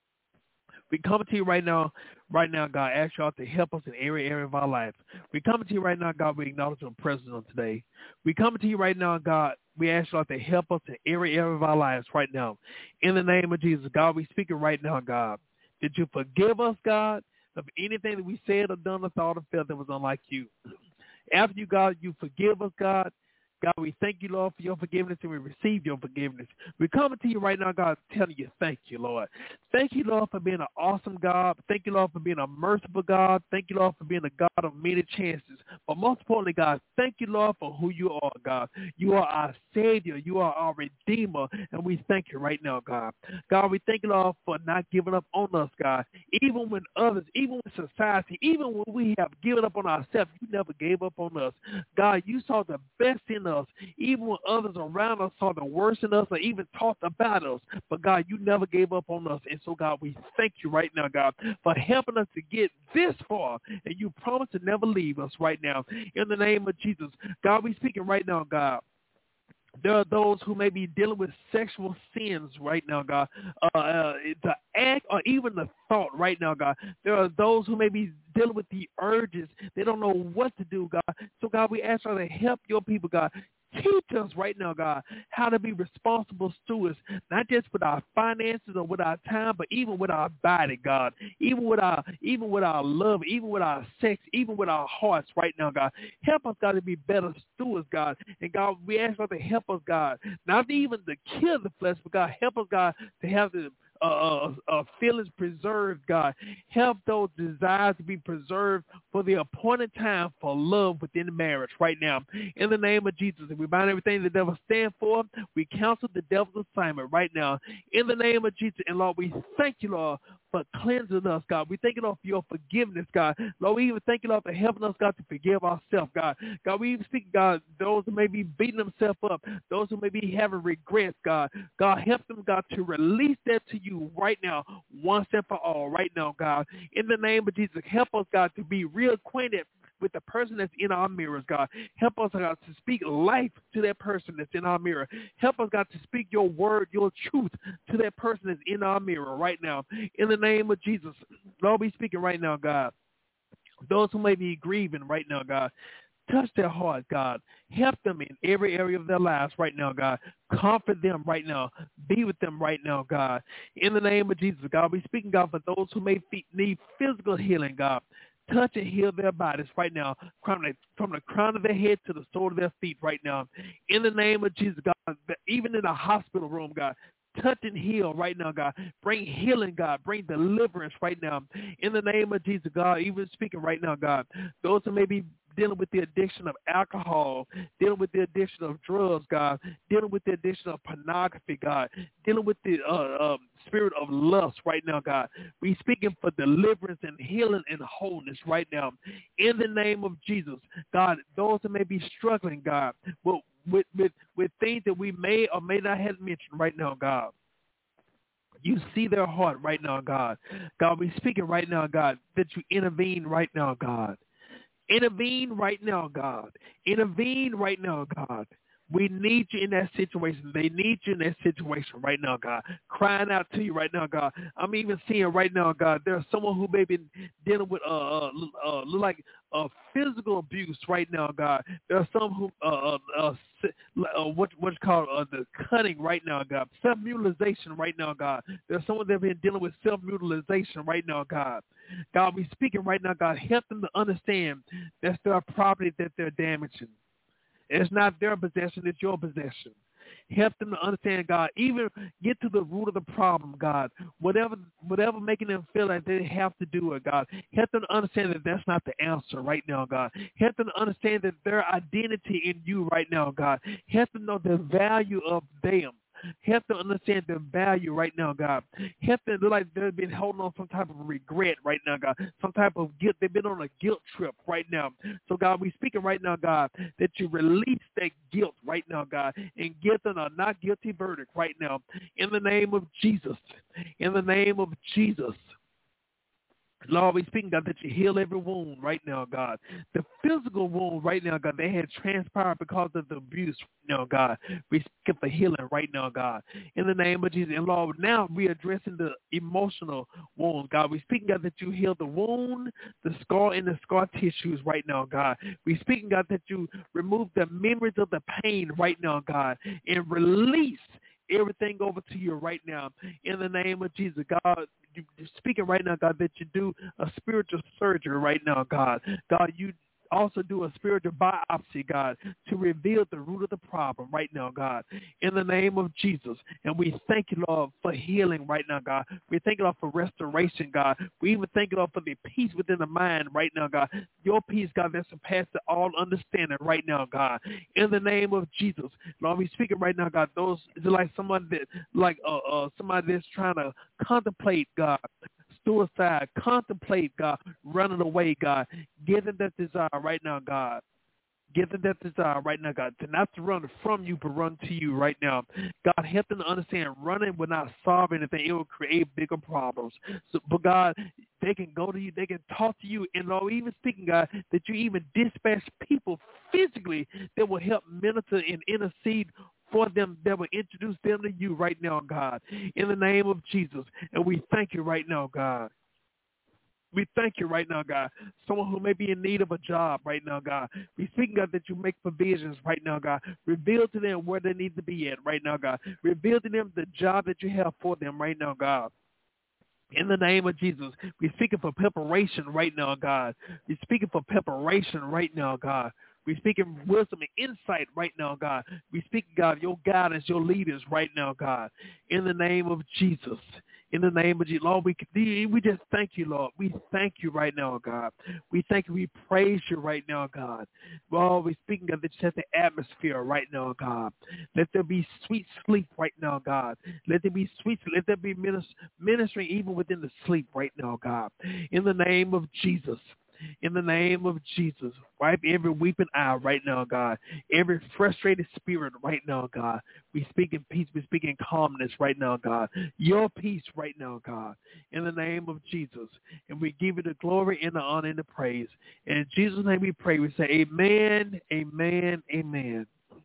Speaker 2: We come to you right now, right now, God, ask y'all to help us in every area of our life. We come to you right now, God, we acknowledge your presence on today. We come to you right now, God, we ask y'all to help us in every area of our lives right now. In the name of Jesus, God, we speak it right now, God. Did you forgive us, God, of anything that we said or done or thought or felt that was unlike you? After you, God, you forgive us, God. God, we thank you, Lord, for your forgiveness, and we receive your forgiveness. We're coming to you right now, God, telling you thank you, Lord. Thank you, Lord, for being an awesome God. Thank you, Lord, for being a merciful God. Thank you, Lord, for being a God of many chances. But most importantly, God, thank you, Lord, for who you are, God. You are our Savior. You are our Redeemer, and we thank you right now, God. God, we thank you, Lord, for not giving up on us, God. Even when others, even when society, even when we have given up on ourselves, you never gave up on us. God, you saw the best in us. Us, even when others around us saw the worst in us or even talked about us. But God, you never gave up on us. And so, God, we thank you right now, God, for helping us to get this far. And you promise to never leave us right now. In the name of Jesus, God, we speaking right now, God. There are those who may be dealing with sexual sins right now, God. Uh, uh, the act or even the thought right now, God. There are those who may be dealing with the urges. They don't know what to do, God. So, God, we ask you to help your people, God. Teach us right now, God, how to be responsible stewards, not just with our finances or with our time, but even with our body, God, even with our, even with our love, even with our sex, even with our hearts right now, God. Help us, God, to be better stewards, God. And God, we ask you to help us, God, not even to kill the flesh, but God, help us, God, to have the Uh, uh, feelings preserved, God. Help those desires to be preserved for the appointed time for love within the marriage right now. In the name of Jesus, we bind everything the devil stands for. We counsel the devil's assignment right now. In the name of Jesus, and Lord, we thank you, Lord, for cleansing us, God. We thank you, Lord, for your forgiveness, God. Lord, we even thank you, Lord, for helping us, God, to forgive ourselves, God. God, we even speak, God, those who may be beating themselves up, those who may be having regrets, God. God, help them, God, to release that to you right now, once and for all, right now, God. In the name of Jesus, help us, God, to be reacquainted with the person that's in our mirrors, God. Help us, God, to speak life to that person that's in our mirror. Help us, God, to speak your word, your truth to that person that's in our mirror right now. In the name of Jesus, Lord, we speaking right now, God. Those who may be grieving right now, God, touch their heart, God. Help them in every area of their lives right now, God. Comfort them right now. Be with them right now, God. In the name of Jesus, God, we speaking, God, for those who may need physical healing, God. Touch and heal their bodies right now, from the, from the crown of their head to the sole of their feet right now. In the name of Jesus, God, even in the hospital room, God, touch and heal right now, God. Bring healing, God. Bring deliverance right now. In the name of Jesus, God, even speaking right now, God, those who may be dealing with the addiction of alcohol, dealing with the addiction of drugs, God, dealing with the addiction of pornography, God, dealing with the uh, um, spirit of lust right now, God. We speaking for deliverance and healing and wholeness right now. In the name of Jesus, God, those who may be struggling, God, with, with, with, with things that we may or may not have mentioned right now, God. You see their heart right now, God. God, we speaking right now, God, that you intervene right now, God. Intervene right now, God. Intervene right now, God. We need you in that situation. They need you in that situation right now, God. Crying out to you right now, God. I'm even seeing right now, God, there's someone who may be dealing with uh, uh, uh like uh, physical abuse right now, God. There are some who uh, uh, uh what what's called uh, the cutting right now, God. Self-mutilization right now, God. There's someone that been dealing with self-mutilization right now, God. God, we speaking right now, God. Help them to understand that's their property that they're damaging. It's not their possession, it's your possession. Help them to understand, God. Even get to the root of the problem, God. Whatever whatever making them feel like they have to do it, God. Help them to understand that that's not the answer right now, God. Help them to understand that their identity in you right now, God. Help them know the value of them. Help them understand the value right now, God. Help them look like they've been holding on some type of regret right now, God. Some type of guilt. They've been on a guilt trip right now. So, God, we speaking right now, God, that you release that guilt right now, God, and give them a not guilty verdict right now. In the name of Jesus. In the name of Jesus. Lord, we speaking, God, that you heal every wound right now, God. The physical wound right now, God, they had transpired because of the abuse right now, God. We speaking for healing right now, God. In the name of Jesus. And Lord, now we're addressing the emotional wound, God. We speaking, God, that you heal the wound, the scar, and the scar tissues right now, God. We speaking, God, that you remove the memories of the pain right now, God, and release everything over to you right now. In the name of Jesus, God, you're speaking right now, God, that you do a spiritual surgery right now, God. God, you also do a spiritual biopsy, God, to reveal the root of the problem right now, God, in the name of Jesus. And we thank you, Lord, for healing right now, God. We thank you, Lord, for restoration, God. We even thank you, Lord, for the peace within the mind right now, God. Your peace, God, that surpasses all understanding right now, God, in the name of Jesus. Lord, we speaking right now, God, those is like someone that, like uh, uh, somebody that's trying to contemplate, God, suicide, contemplate, God, running away, God. Give them that desire right now, God. Give them that desire right now, God, to not to run from you, but run to you right now. God, help them to understand running will not solve anything. It will create bigger problems. So, but, God, they can go to you. They can talk to you. And, Lord, even speaking, God, that you even dispatch people physically that will help minister and intercede for them, that will introduce them to you right now, God, in the name of Jesus. And we thank you right now, God. We thank you right now, God. Someone who may be in need of a job right now, God. We speak, God, that you make provisions right now, God. Reveal to them where they need to be at right now, God. Reveal to them the job that you have for them right now, God. In the name of Jesus, we're speaking for preparation right now, God. We're speaking for preparation right now, God. We're speaking wisdom and insight right now, God. We speak, God, your guidance, your leaders right now, God. In the name of Jesus. In the name of Jesus, Lord, we we just thank you, Lord. We thank you right now, God. We thank you. We praise you right now, God. Lord, we're speaking of the, set the atmosphere right now, God. Let there be sweet sleep right now, God. Let there be sweet, let there be ministering even within the sleep right now, God. In the name of Jesus. In the name of Jesus, wipe every weeping eye right now, God. Every frustrated spirit right now, God. We speak in peace. We speak in calmness right now, God. Your peace right now, God. In the name of Jesus. And we give you the glory and the honor and the praise. And in Jesus' name we pray. We say amen, amen, amen.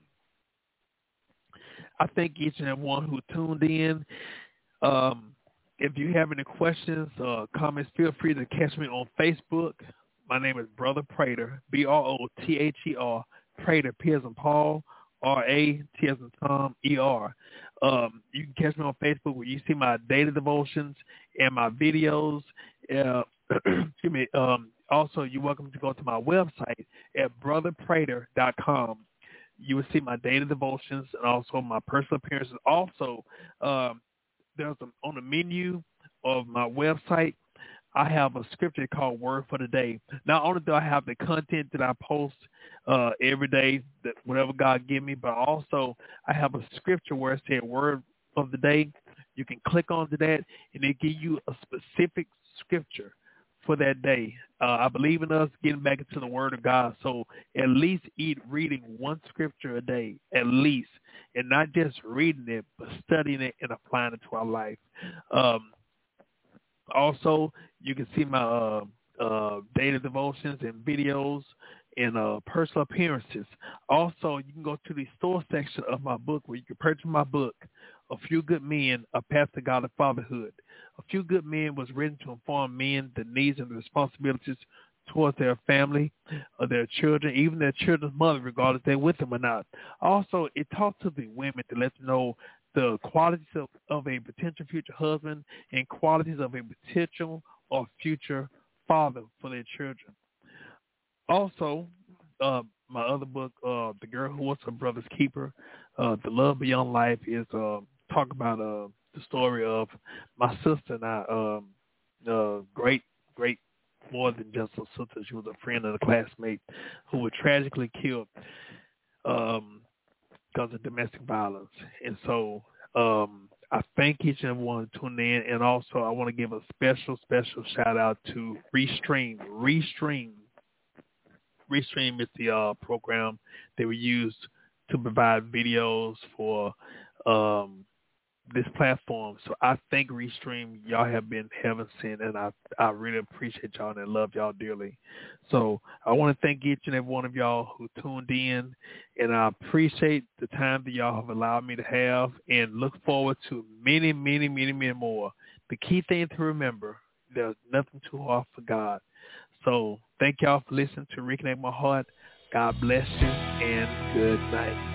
Speaker 2: I thank each and every one who tuned in. Um, if you have any questions or comments, feel free to catch me on Facebook. My name is Brother Prater, B R O T H E R, Prater, P as in Paul, R A T as in Tom, E R. Um, you can catch me on Facebook where you see my daily devotions and my videos. Uh, excuse me. Um, also, you're welcome to go to my website at brother prater dot com. you will see my daily devotions and also my personal appearances. Also, um, there's a, on the menu of my website, I have a scripture called Word for the Day. Not only do I have the content that I post uh, every day, that whatever God give me, but also I have a scripture where it said Word of the Day. You can click onto that, and it give you a specific scripture for that day. Uh, I believe in us getting back into the Word of God, so at least eat reading one scripture a day, at least, and not just reading it, but studying it and applying it to our life. Um, Also, you can see my uh, uh, daily devotions and videos and uh, personal appearances. Also, you can go to the store section of my book where you can purchase my book, A Few Good Men, A Path to Godly Fatherhood. A Few Good Men was written to inform men the needs and the responsibilities towards their family, or their children, even their children's mother, regardless if they're with them or not. Also, it talks to the women to let them know the qualities of, of a potential future husband and qualities of a potential or future father for their children. Also, uh, my other book, uh, The Girl Who Was Her Brother's Keeper, uh, The Love Beyond Life, is uh, talk about uh, the story of my sister and I, um, uh, great, great, more than just a sister. She was a friend and a classmate who was tragically killed um, because of domestic violence. And so um, I thank each and every one who tuned in. And also I want to give a special, special shout out to Restream. Restream. Restream is the uh, program that we use to provide videos for um, this platform. So I thank Restream. Y'all have been heaven sent, and I I really appreciate y'all and I love y'all dearly. So I want to thank each and every one of y'all who tuned in, and I appreciate the time that y'all have allowed me to have, and look forward to many, many, many, many more. The key thing to remember, there's nothing too hard for God. So thank y'all for listening to Reconnect My Heart. God bless you, and good night.